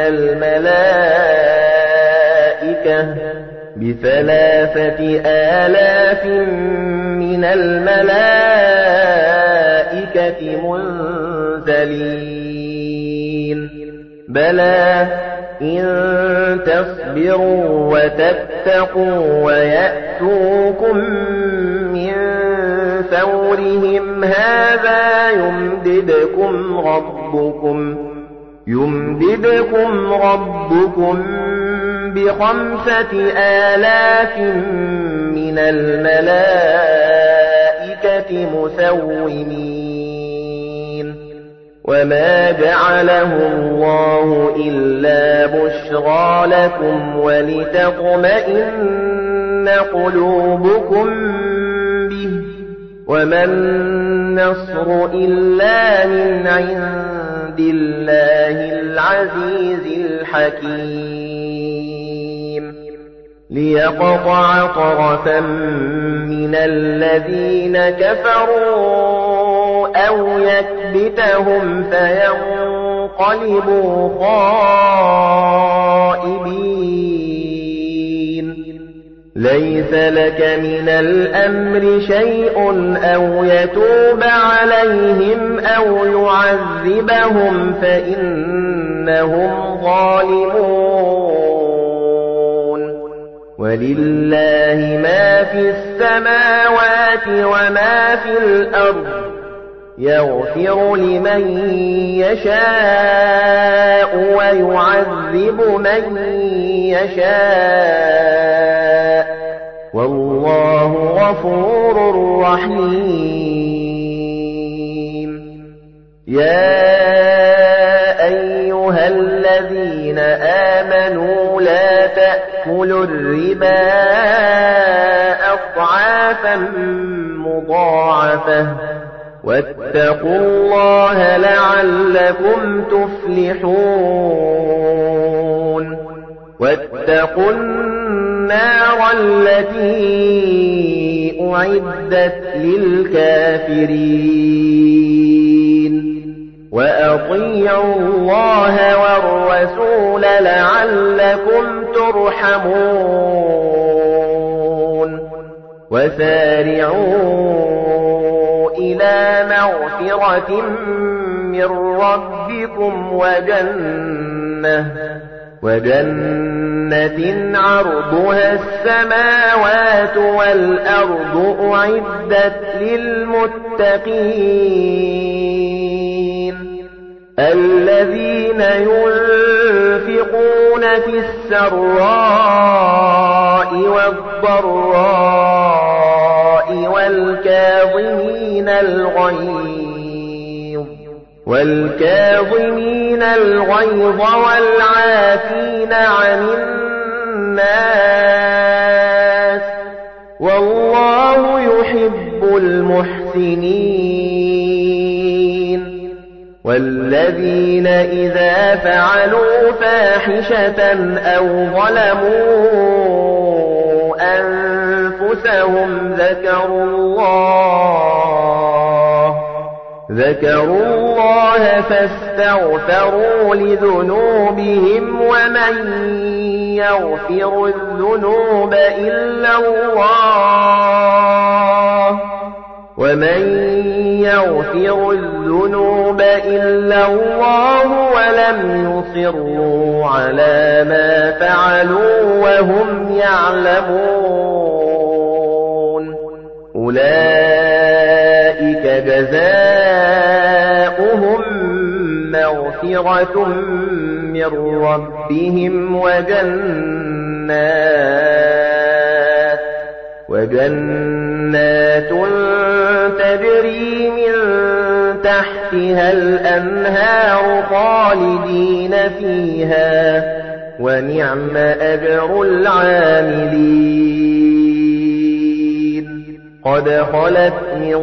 الملائكة بثلاثة آلاف من الملائكة منزلين بلى إن تصبروا وتتقوا ويأتوكم من فورهم هذا يمددكم ربكم يمددكم ربكم بخمسة آلاف من الملائكة مسومين وما جعله الله إلا بشرى لكم ولتطمئن قلوبكم به وما النصر إلا من عند الله العزيز الحكيم ليقطع طرفا من الذين كفروا أو يكبتهم فينقلبوا خائبين ليس لك من الأمر شيء أو يتوب عليهم أو يعذبهم فإنهم ظالمون ولله ما في السماوات وما في الأرض يغفر لمن يشاء ويعذب من يشاء والله غفور رحيم يا أيها الذين آمنوا تأكلوا الربا أضعافا مضاعفة واتقوا الله لعلكم تفلحون واتقوا النار التي أعدت للكافرين وأطيعوا الله والرسول لعلكم ترحمون وسارعوا إلى مغفرة من ربكم وجنة وجنة عرضها السماوات والأرض أعدت للمتقين الذين ينفقون في السراء والضراء والكاظمين الغيظ والكاظمين الغيظ والعافين عن الناس والله يحب المحسنين والذين إذا فعلوا فاحشة أو ظلموا أنفسهم ذكروا الله ذكروا الله فاستغفروا لذنوبهم ومن يغفر الذنوب إلا الله ومن يغفر الذنوب إلا الله ولم يصروا على ما فعلوا وهم يعلمون أولئك جزاؤهم مغفرة من ربهم وجنات وجنات تجري من تحتها الأنهار خالدين فيها ونعم أجر العاملين قد خلت من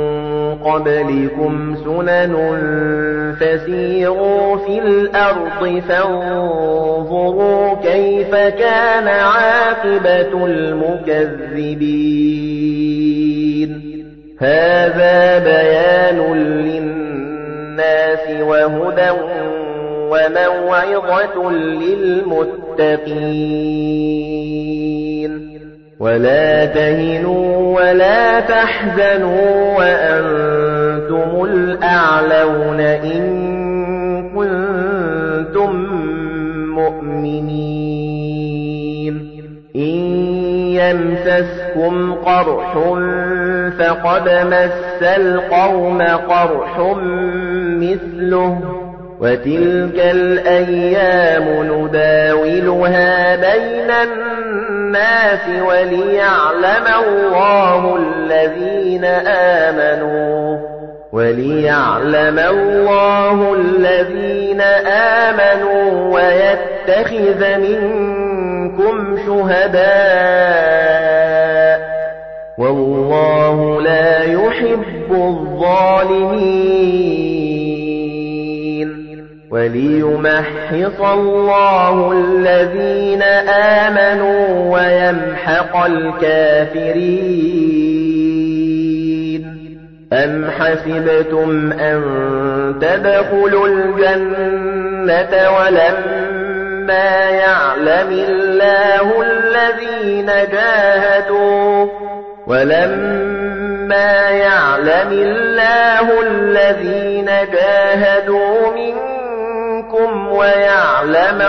قبلكم سنن فسيروا في الأرض فانظروا كيف كان عاقبة المكذبين هذا بيان للناس وهدى وموعظة للمتقين ولا تهنوا ولا تحزنوا وأنتم الأعلون إن كنتم مؤمنين إن يمسسكم قرح فقد مس القوم قرح مثله وتلك الأيام نداولها بين الناس وليعلم الله الذين آمنوا وليعلم الله الذين آمنوا ويتخذ منكم شهداء والله لا يحب الظالمين وليمحص الله الذين آمنوا ويمحق الكافرين أم حسبتم أن تدخلوا الجنة ولما يعلم الله الذين جاهدوا ولما يعلم الله الذين جاهدوا منكم ويعلم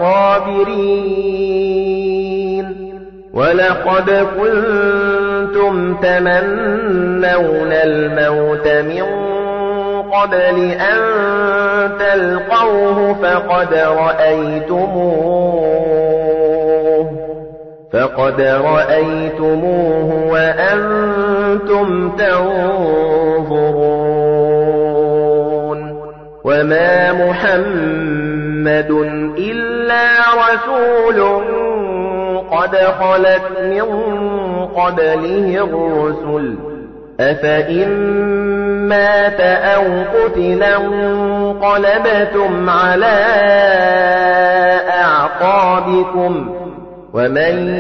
الصابرين ولقد كنتم تمنون الموت من قبل أن تلقوه فقد رأيتموه فقد رأيتموه وأنتم تنظرون وما محمد إلا رسول قد خلت من قبله الرسل أفإن مات أو قتل انقلبتم على أعقابكم ومن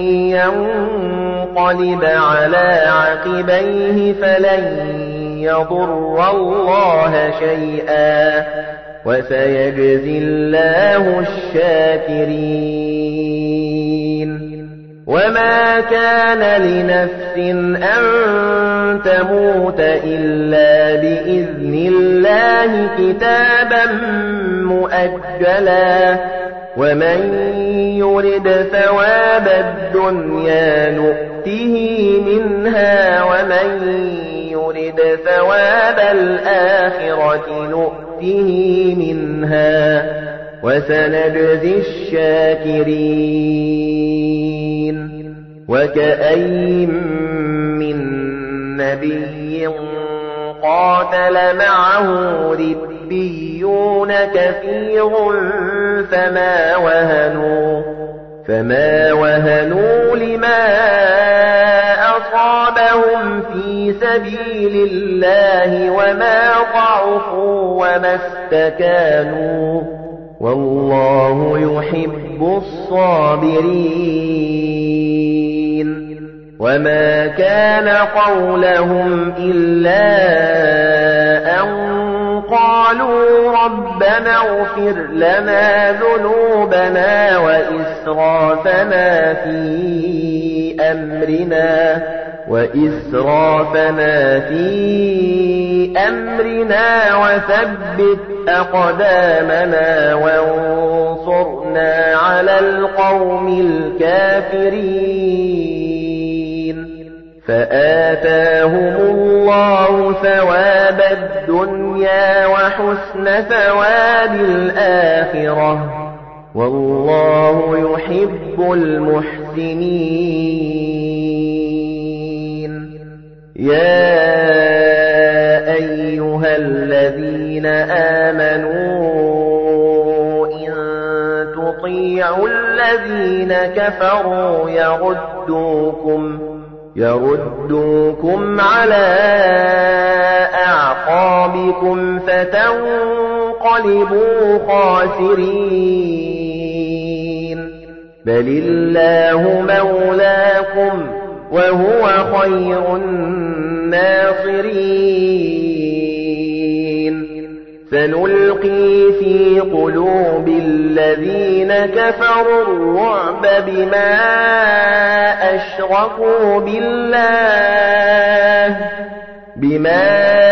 ينقلب على عقبيه فلن يضر الله شيئا وسيجزي الله الشاكرين وما كان لنفس أن تموت إلا بإذن الله كتابا مؤجلا ومن يرد ثواب الدنيا نؤته منها ومن يرد ثواب الآخرة نؤته منها وسنجزي الشاكرين وكأين من نبي قاتل معه ربيون كثير فما وهنوا فما وهنوا لما أصابهم في سبيل الله وما ضعفوا وما استكانوا والله يحب الصابرين وما كان قولهم إلا أن قالوا ربنا اغفر لنا ذنوبنا وإسرافنا في أمرنا وإسرافنا في أمرنا وثبت أقدامنا وانصرنا على القوم الكافرين فآتاهم الله ثواب الدنيا وحسن ثواب الآخرة والله يحب المحسنين يا أيها الذين آمنوا إن تطيعوا الذين كفروا يردوكم يردوكم على أعقابكم فتنقلبوا خاسرين بل الله مولاكم وهو خير الناصرين سنلقي في قلوب الذين كفروا الرعب بما أشركوا بالله بما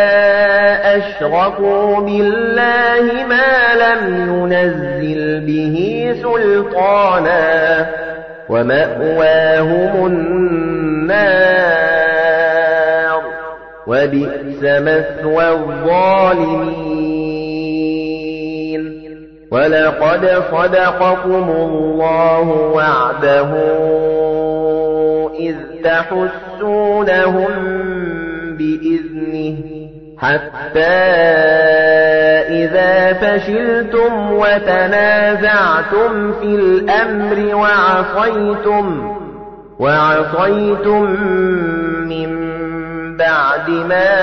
أشركوا بالله ما لم ينزل به سلطانا ومأواهم النار وبئس مثوى الظالمين ولقد صدقكم الله وعده إذ تحسونهم بإذنه حتى إذا فشلتم وتنازعتم في الأمر وعصيتم وعصيتم من بعد ما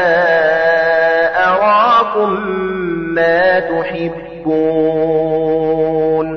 أراكم ما تحبون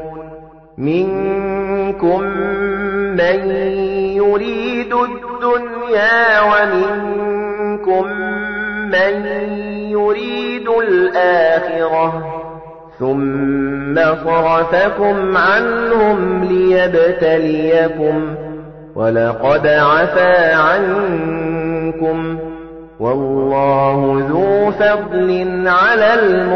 منكم من يريد الدنيا ومنكم من يريد الآخرة ثم صرفكم عنهم ليبتليكم ولقد عفا عنكم والله ذو فضل على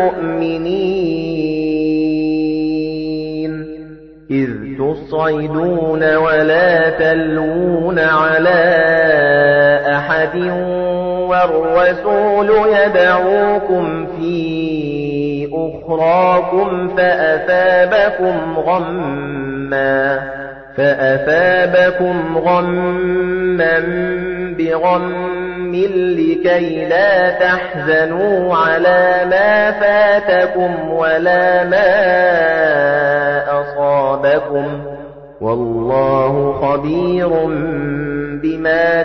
المؤمنين إذ تصعدون ولا تلوون على أحد والرسول يدعوكم في أخراكم فأثابكم غمّا فأثابكم غمّا بغم لكي لا تحزنوا على ما فاتكم ولا ما أصابكم والله خبير بما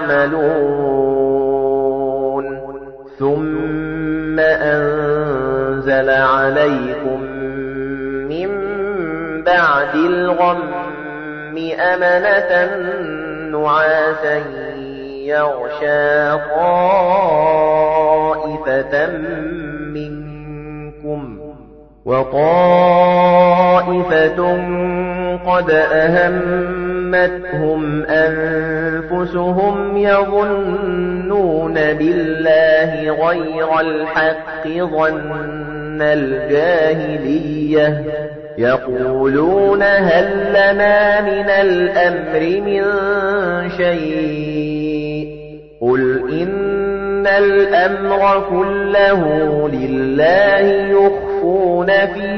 تعملون ثم أنزل عليكم من بعد الغم أمنة نعاسا يغشى طائفة منكم وطائفة قد أهمتهم أنفسهم يظنون بالله غير الحق ظن الجاهلية يقولون هل لنا من الأمر من شيء قل إن الأمر كله لله يخفون في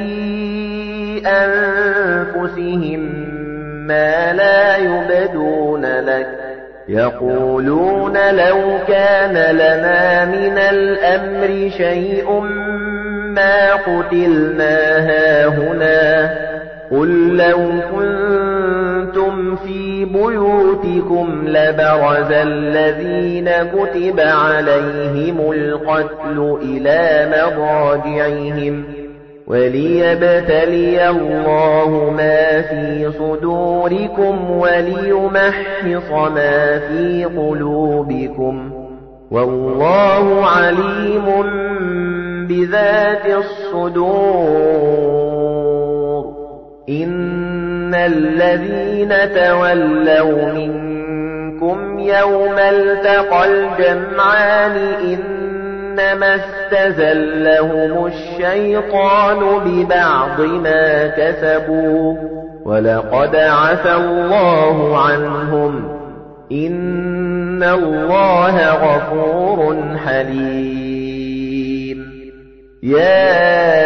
أنفسهم ما لا يبدون لك يقولون لو كان لنا من الأمر شيء ما قتلنا هاهنا قل لو كنتم في بيوتكم لبرز الذين كتب عليهم القتل إلى مضاجعهم وليبتلي الله ما في صدوركم وليمحص ما في قلوبكم والله عليم بذات الصدور إن الذين تولوا منكم يوم التقى الجمعان إنما استزلهم الشيطان ببعض ما كسبوا ولقد عفى الله عنهم إن الله غفور حليم يا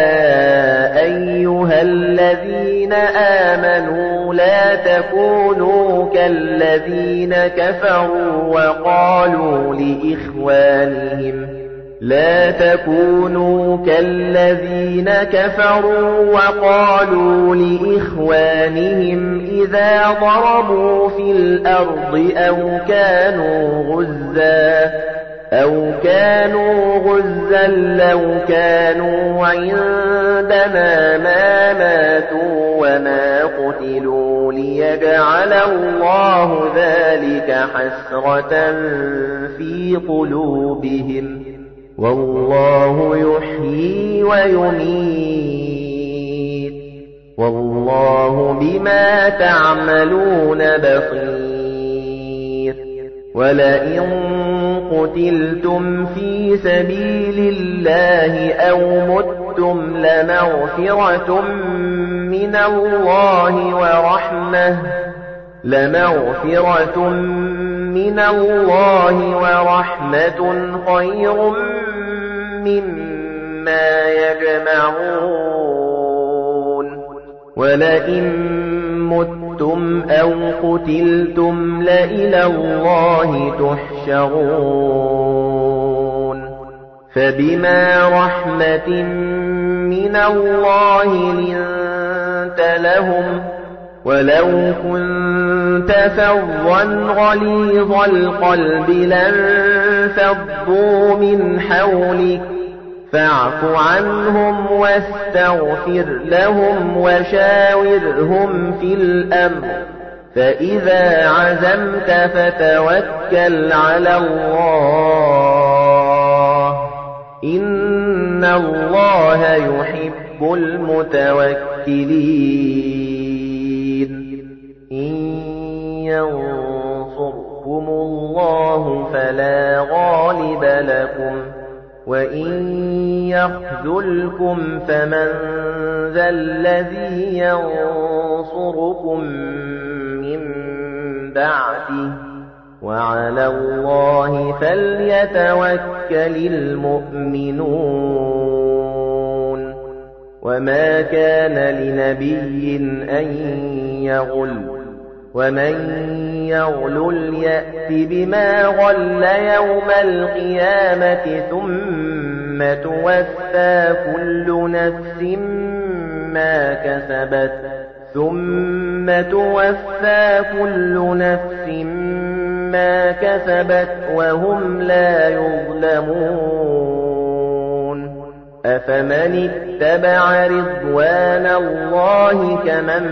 أيها الذين آمنوا لا تكونوا كالذين كفروا وقالوا لإخوانهم لا تكونوا كالذين كفروا وقالوا لإخوانهم إذا ضربوا في الأرض أو كانوا غزا أو كانوا غزا لو كانوا عندنا ما ماتوا وما قتلوا ليجعل الله ذلك حسرة في قلوبهم والله يحيي ويميت والله بما تعملون بصير ولئن قتلتم في سبيل الله أو متم لمغفرة من الله ورحمة لمغفرة من الله ورحمة خير مما يجمعون ولئن متم أو قتلتم لإلى الله تحشرون فبما رحمة من الله لنت لهم ولو كنت فظا غليظ القلب لانفضوا من حولك فاعف عنهم واستغفر لهم وشاورهم في الأمر فإذا عزمت فتوكل على الله إن الله يحب المتوكلين إن ينصركم الله فلا غالب لكم وإن يخذلكم فمن ذا الذي ينصركم من بعده وعلى الله فليتوكل المؤمنون وما كان لنبي أن يغل ومن يغلل يأت بما غل يوم القيامة ثم توفى كل نفس ما كسبت ثُمَّ تُوَفَّى كُلُّ نَفْسٍ مَا كَسَبَتْ وَهُمْ لَا يُظْلَمُونَ أَفَمَنِ اتَّبَعَ رِضْوَانَ اللَّهِ كَمَن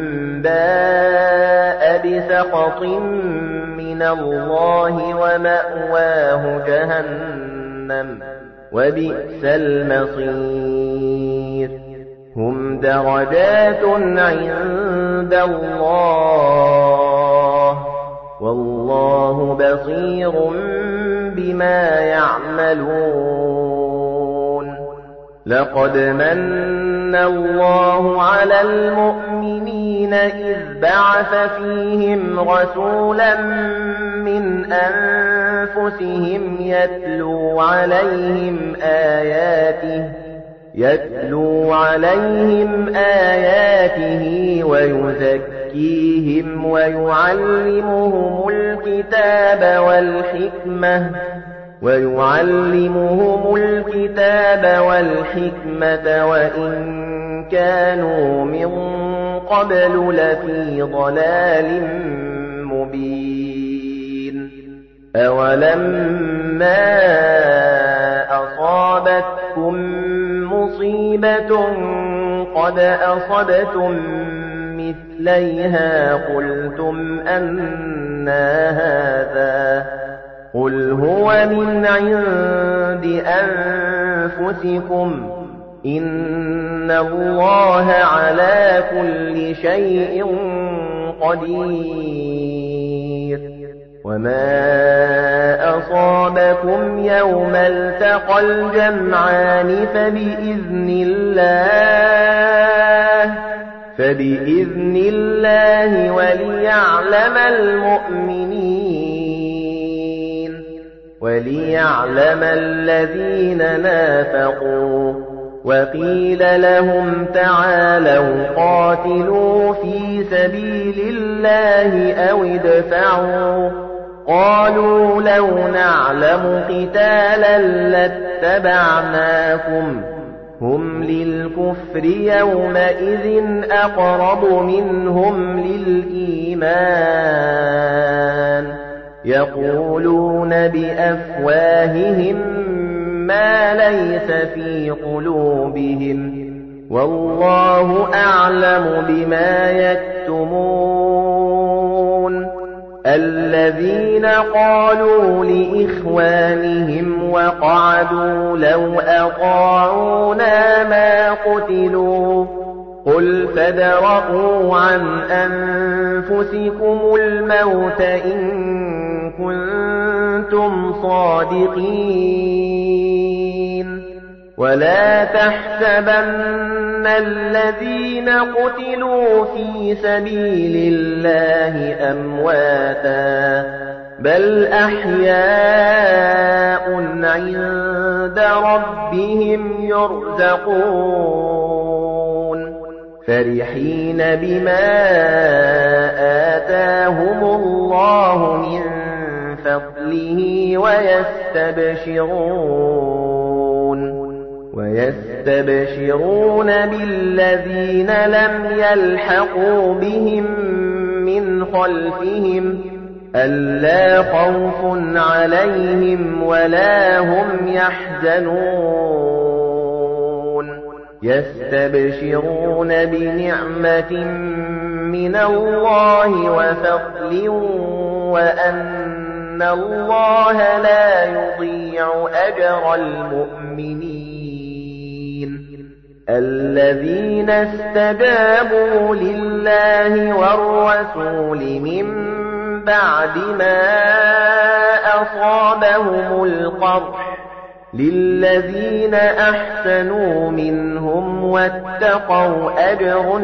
بَاءَ بِسَخَطٍ مِّنَ اللَّهِ وَمَأْوَاهُ جَهَنَّمُ وَبِئْسَ الْمَصِيرُ هُمْ دَرَجَاتٌ عِندَ اللَّهِ وَاللَّهُ بَصِيرٌ بِمَا يَعْمَلُونَ لَقَدْ مَنَّ اللَّهُ عَلَى الْمُؤْمِنِينَ إِذْ بَعَثَ فِيهِمْ رَسُولًا مِّنْ أَنفُسِهِمْ يَتْلُو عَلَيْهِمْ آيَاتِهِ يَتْلُو عَلَيْهِمْ آيَاتِهِ وَيُزَكِّيهِمْ وَيُعَلِّمُهُمُ الْكِتَابَ وَالْحِكْمَةَ وَيُعَلِّمُهُمُ الْكِتَابَ وَالْحِكْمَةَ وَإِن كَانُوا مِن قَبْلُ لَفِي ضَلَالٍ مُبِينٍ أَوَلَمَّا أَصَابَتْكُم مُّصِيبَةٌ قَدْ أَصَبْتُم مِّثْلَيْهَا قُلْتُمْ أَنَّىٰ هَٰذَا قُلْ هُوَ مِنْ عِندِ أَنفُسِكُمْ إِنَّ اللَّهَ عَلَىٰ كُلِّ شَيْءٍ قَدِيرٌ وَمَا أَصَابَكُمْ يَوْمَ الْتَقَى الْجَمْعَانِ فَبِإِذْنِ اللَّهِ فَبِإِذْنِ اللَّهِ وَلِيَعْلَمَ الْمُؤْمِنِينَ وَلِيَعْلَمَ الَّذِينَ نَافَقُوا وَقِيلَ لَهُمْ تَعَالَوْا قَاتِلُوا فِي سَبِيلِ اللَّهِ أَوِ ادْفَعُوا قَالُوا لَوْ نَعْلَمُ قِتَالًا لَّاتَّبَعْنَاكُمْ هُمْ لِلْكُفْرِ يَوْمَئِذٍ أَقْرَبُ مِنْهُمْ لِلْإِيمَانِ يَقُولُونَ بِأَفْوَاهِهِم مَّا لَيْسَ فِي قُلُوبِهِمْ وَاللَّهُ أَعْلَمُ بِمَا يَكْتُمُونَ الَّذِينَ قَالُوا لِإِخْوَانِهِمْ وَقَعَدُوا لَوْ أَطَاعُونَا مَا قُتِلُوا قُلْ فَادْرَءُوا عَنْ أَنفُسِكُمُ الْمَوْتَ إِن كُنتُمْ صَادِقِينَ وَلَا تَحْسَبَنَّ الَّذِينَ قُتِلُوا فِي سَبِيلِ اللَّهِ أَمْوَاتًا بَلْ أَحْيَاءٌ عِندَ رَبِّهِمْ يُرْزَقُونَ فَرِحِينَ بِمَا آتَاهُمُ اللَّهُ مِنْ فَضْلِهِ وَيَسْتَبْشِرُونَ وَيَسْتَبْشِرُونَ بِالَّذِينَ لَمْ يَلْحَقُوا بِهِمْ مِنْ خَلْفِهِمْ أَلَّا خَوْفٌ عَلَيْهِمْ وَلَا هُمْ يَحْزَنُونَ يَسْتَبْشِرُونَ بِنِعْمَةٍ مِّنَ اللَّهِ وَفَضْلٍ وَأَنَّ اللَّهَ لَا يُضِيعُ أَجْرَ الْمُؤْمِنِينَ الَّذِينَ اسْتَجَابُوا لِلَّهِ وَالرَّسُولِ مِن بَعْدِ مَا أَصَابَهُمُ الْقَرْحُ لِلَّذِينَ أَحْسَنُوا مِنْهُمْ وَاتَّقَوْا أَجْرٌ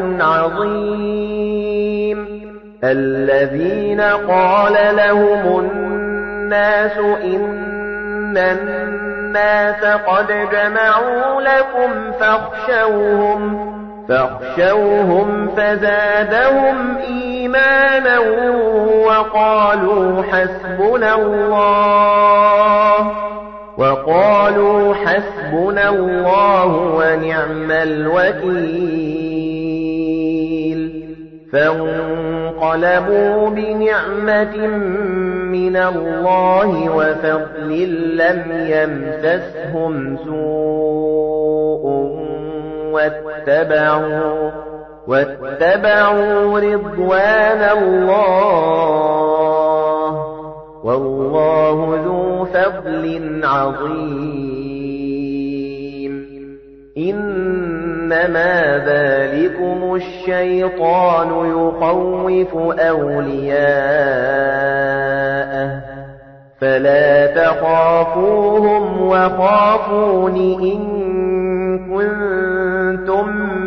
عَظِيمٌ الَّذِينَ قَالَ لَهُمُ النَّاسُ إِنَّ النَّاسَ قَدْ جَمَعُوا لَكُمْ فَاخْشَوْهُمْ فَاخْشَوْهُمْ فَزَادَهُمْ إِيمَانًا وَقَالُوا حَسْبُنَا اللَّهُ وَقَالُوا حَسْبُنَا اللَّهُ وَنِعْمَ الْوَكِيلُ فانقلبوا بنعمة من الله وفضل لم يمسسهم سوء واتبعوا, واتبعوا رضوان الله والله ذو فضل عظيم. إنما ذلكم الشيطان يخوف أولياءه فلا تخافوهم وخافون إن كنتم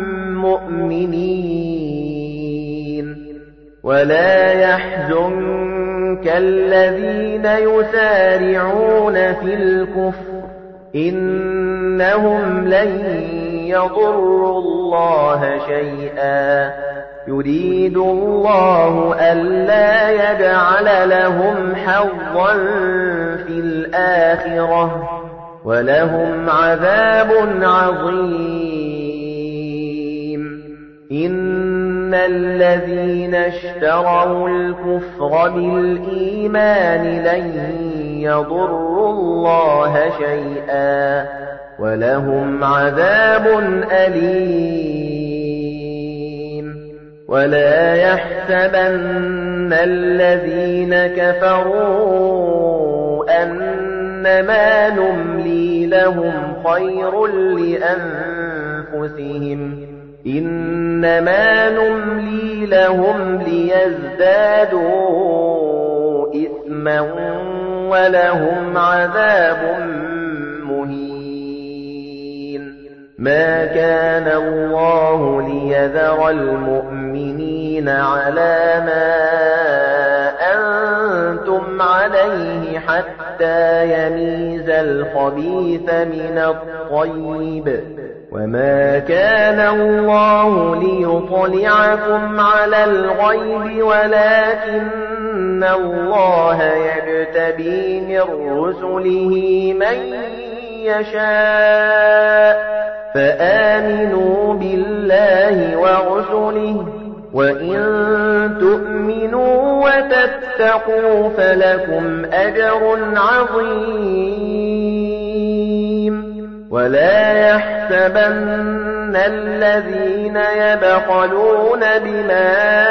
مؤمنين. ولا يحزنك الذين يسارعون في الكفر إنهم لن يضروا الله شيئا يريد الله ألا يجعل لهم حظا في الآخرة ولهم عذاب عظيم. إن الذين اشتروا الكفر بالإيمان لن يضروا الله شيئا ولهم عذاب أليم. ولا يحسبن الذين كفروا أنما نملي لهم خير لأنفسهم إنما نملي لهم ليزدادوا إثما ولهم عذاب مهين. ما كان الله ليذر المؤمنين على ما أنتم عليه حتى يميز الخبيث من الطيب وما كان الله ليطلعكم على الغيب ولكن الله يجتبي من رسله من يشاء فآمنوا بالله ورسله وإن تؤمنوا وتتقوا فلكم أجر عظيم. ولا يحسبن الذين يبخلون بما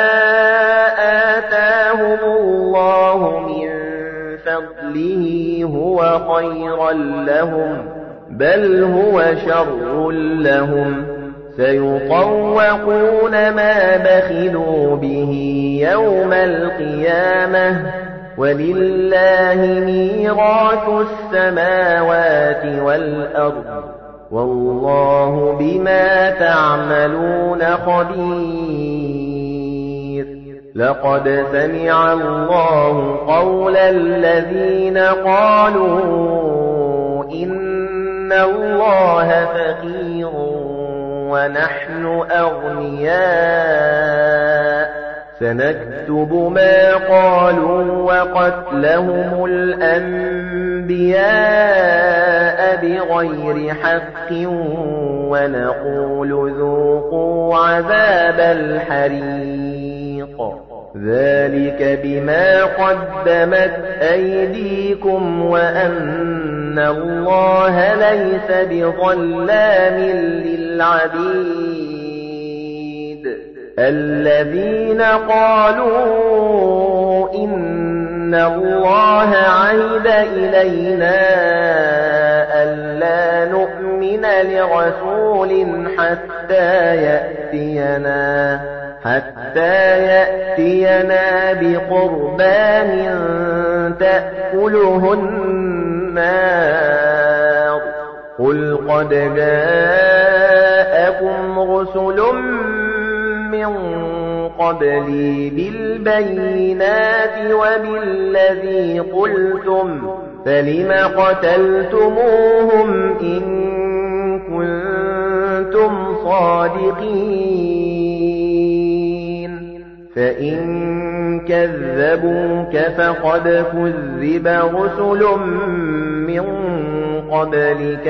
آتاهم الله من فضله هو خيرا لهم بل هو شر لهم سيطوقون ما بخلوا به يوم القيامة ولله ميراث السماوات والأرض والله بما تعملون خبير. لقد سمع الله قول الذين قالوا إن الله فقير ونحن أغنياء سنكتب ما قالوا وقتلهم الأنبياء بغير حق ونقول ذوقوا عذاب الحريق ذلك بما قدمت أيديكم وأن الله ليس بظلام للعبيد. الذين قالوا إن الله عهد إلينا ألا نؤمن لرسول حتى يأتينا حتى يأتينا بقربان تأكله النار قل قد جاءكم رسل من قبلي بالبينات وبالذي قلتم فلم قتلتموهم إن كنتم صادقين فإن كذبوك فقد كذب رسل من قبلك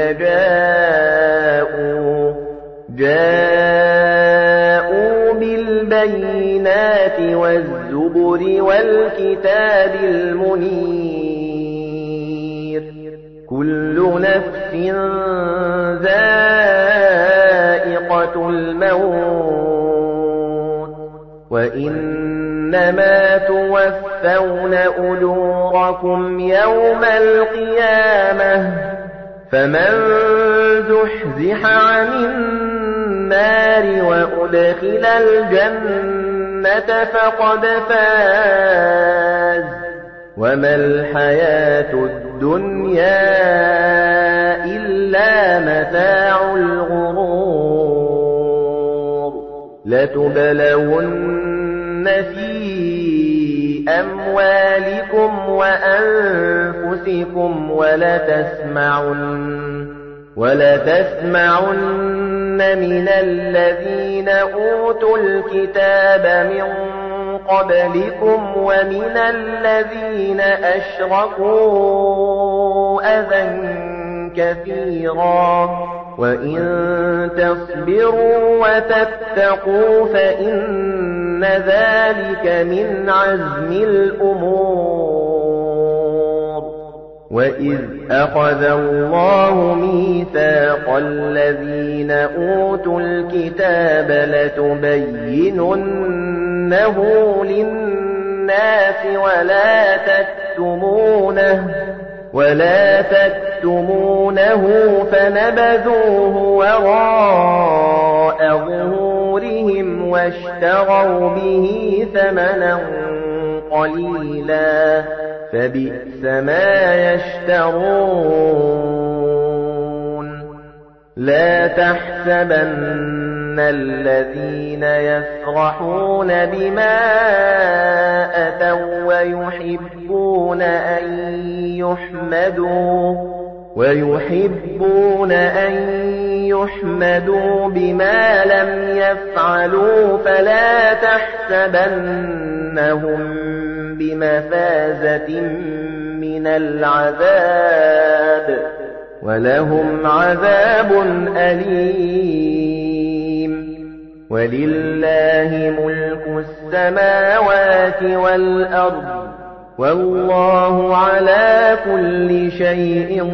جاءوا جاءوا بالبينات البينات والزبر والكتاب المنير كل نفس ذائقة الموت وإنما توفون أجوركم يوم القيامة فمن زحزح عن النار وأدخل الجنة فقد فاز وما الحياة الدنيا إلا متاع الغرور لتبلون في أموالكم وأنفسكم ولتسمعن ولتسمعن من الذين أوتوا الكتاب من قبلكم ومن الذين أشركوا أذى كثيرا وإن تصبروا وتتقوا فإن ذلك من عزم الأمور وإذ أخذ الله ميثاق الذين أوتوا الكتاب لتبيننه للناس ولا تكتمونه ولا تكتمونه فنبذوه وراء ظهورهم واشتروا به ثمنا قليلا فبئس ما يشترون لا تحسبن الذين يفرحون بما أتوا ويحبون أن يحمدوا ويحبون أن يحمدوا بما لم يفعلوا فلا تحسبنهم بمفازة من العذاب ولهم عذاب أليم ولله ملك السماوات والأرض والله على كل شيء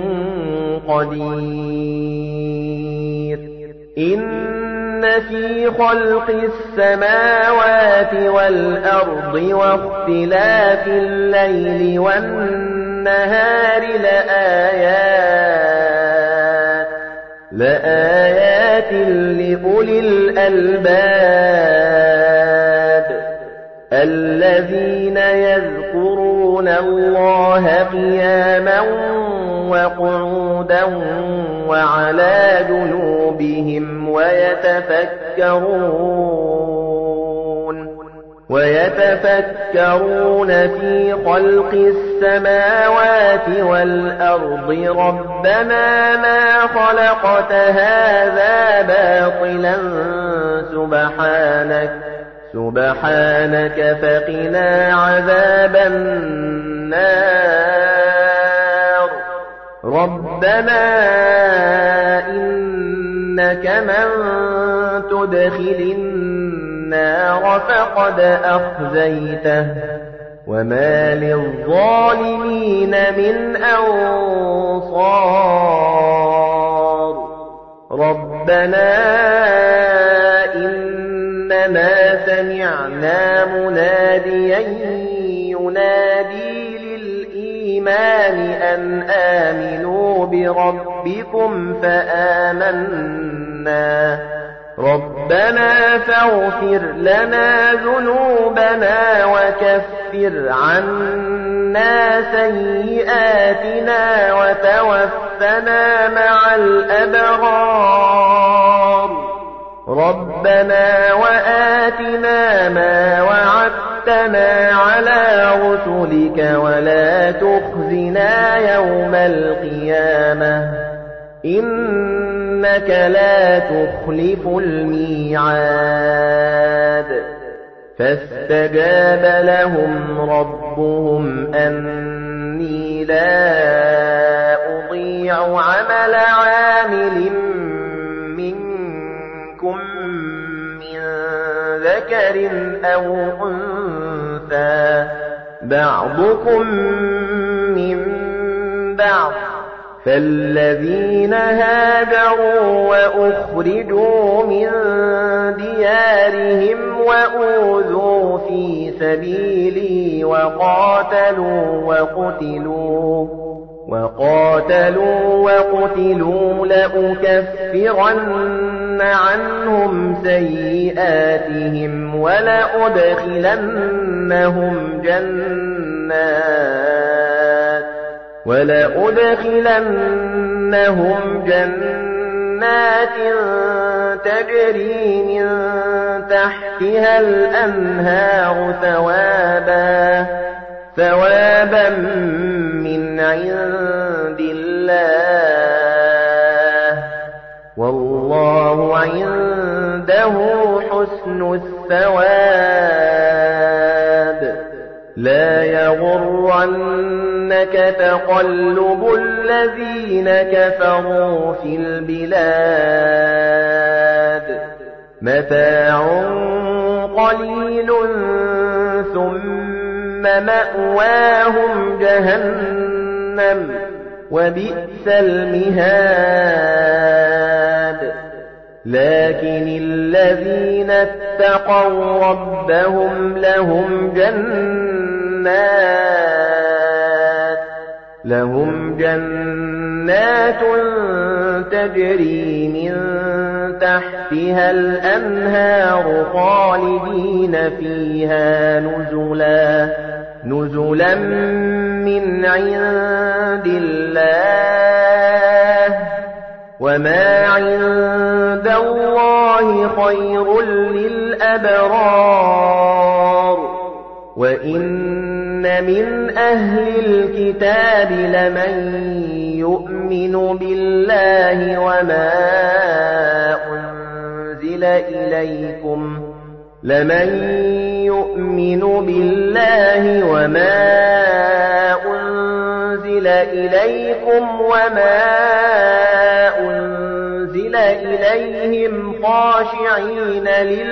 قدير إن في خلق السماوات والأرض واختلاف الليل والنهار لآيات لآيات لأولي الألباب الذين يذكرون الله قياما وقعودا وعلى جنوبهم ويتفكرون ويتفكرون في خلق السماوات والأرض ربنا ما خلقت هذا باطلا سبحانك سبحانك فقنا عذاب النار ربنا إنك من تدخل النار فقد أخزيته وما للظالمين من أنصار ربنا إننا سمعنا مناديا ينادي للإيمان أن آمنوا بربكم فآمنا ربنا فاغفر لنا ذنوبنا وكفر عنا سيئاتنا وتوفنا مع الأبرار ربنا وآتنا ما وعدتنا على رسلك ولا تخزنا يوم القيامة إنك لا تخلف الميعاد فاستجاب لهم ربهم أني لا أضيع عمل عامل منكم من ذكر أو أنثى بعضكم من بعض فالذين هاجروا وأخرجوا من ديارهم وأوذوا في سبيلي وقاتلوا وقتلوا وقاتلوا وقتلوا لأكفرن عنهم سيئاتهم ولأدخلنهم جنات ولأدخلنهم جنات تجري من تحتها الأنهار ثوابا ثوابا من عند الله والله عنده حسن الثواب لا يغرنك تقلب الذين كفروا في البلاد متاع قليل ثم مأواهم جهنم وبئس المهاد لكن الذين اتقوا ربهم لهم جنات لهم جنات تجري من تحتها الأنهار خالدين فيها نزلا نزلا من عند الله وما عند الله خير للأبرار وإن من أهل الكتاب لمن يؤمن بالله وما أنزل إليكم لمن يؤمن بالله وما أنزل إليكم وما أنزل إليهم خاشعين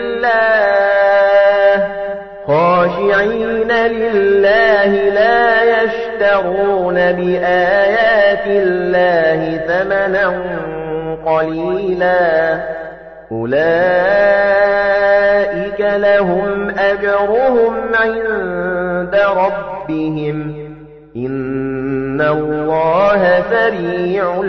لله خاشعين لله لا يشترون بآيات الله ثمنا قليلا أولئك لهم أجرهم عند ربهم إن الله سريع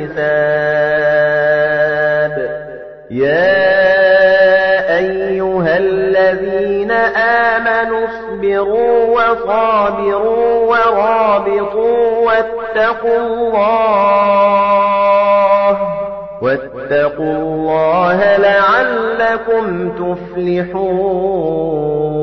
الحساب يا أيها الذين آمنوا اصبروا وصابروا ورابطوا واتقوا الله واتقوا الله لعلكم تفلحون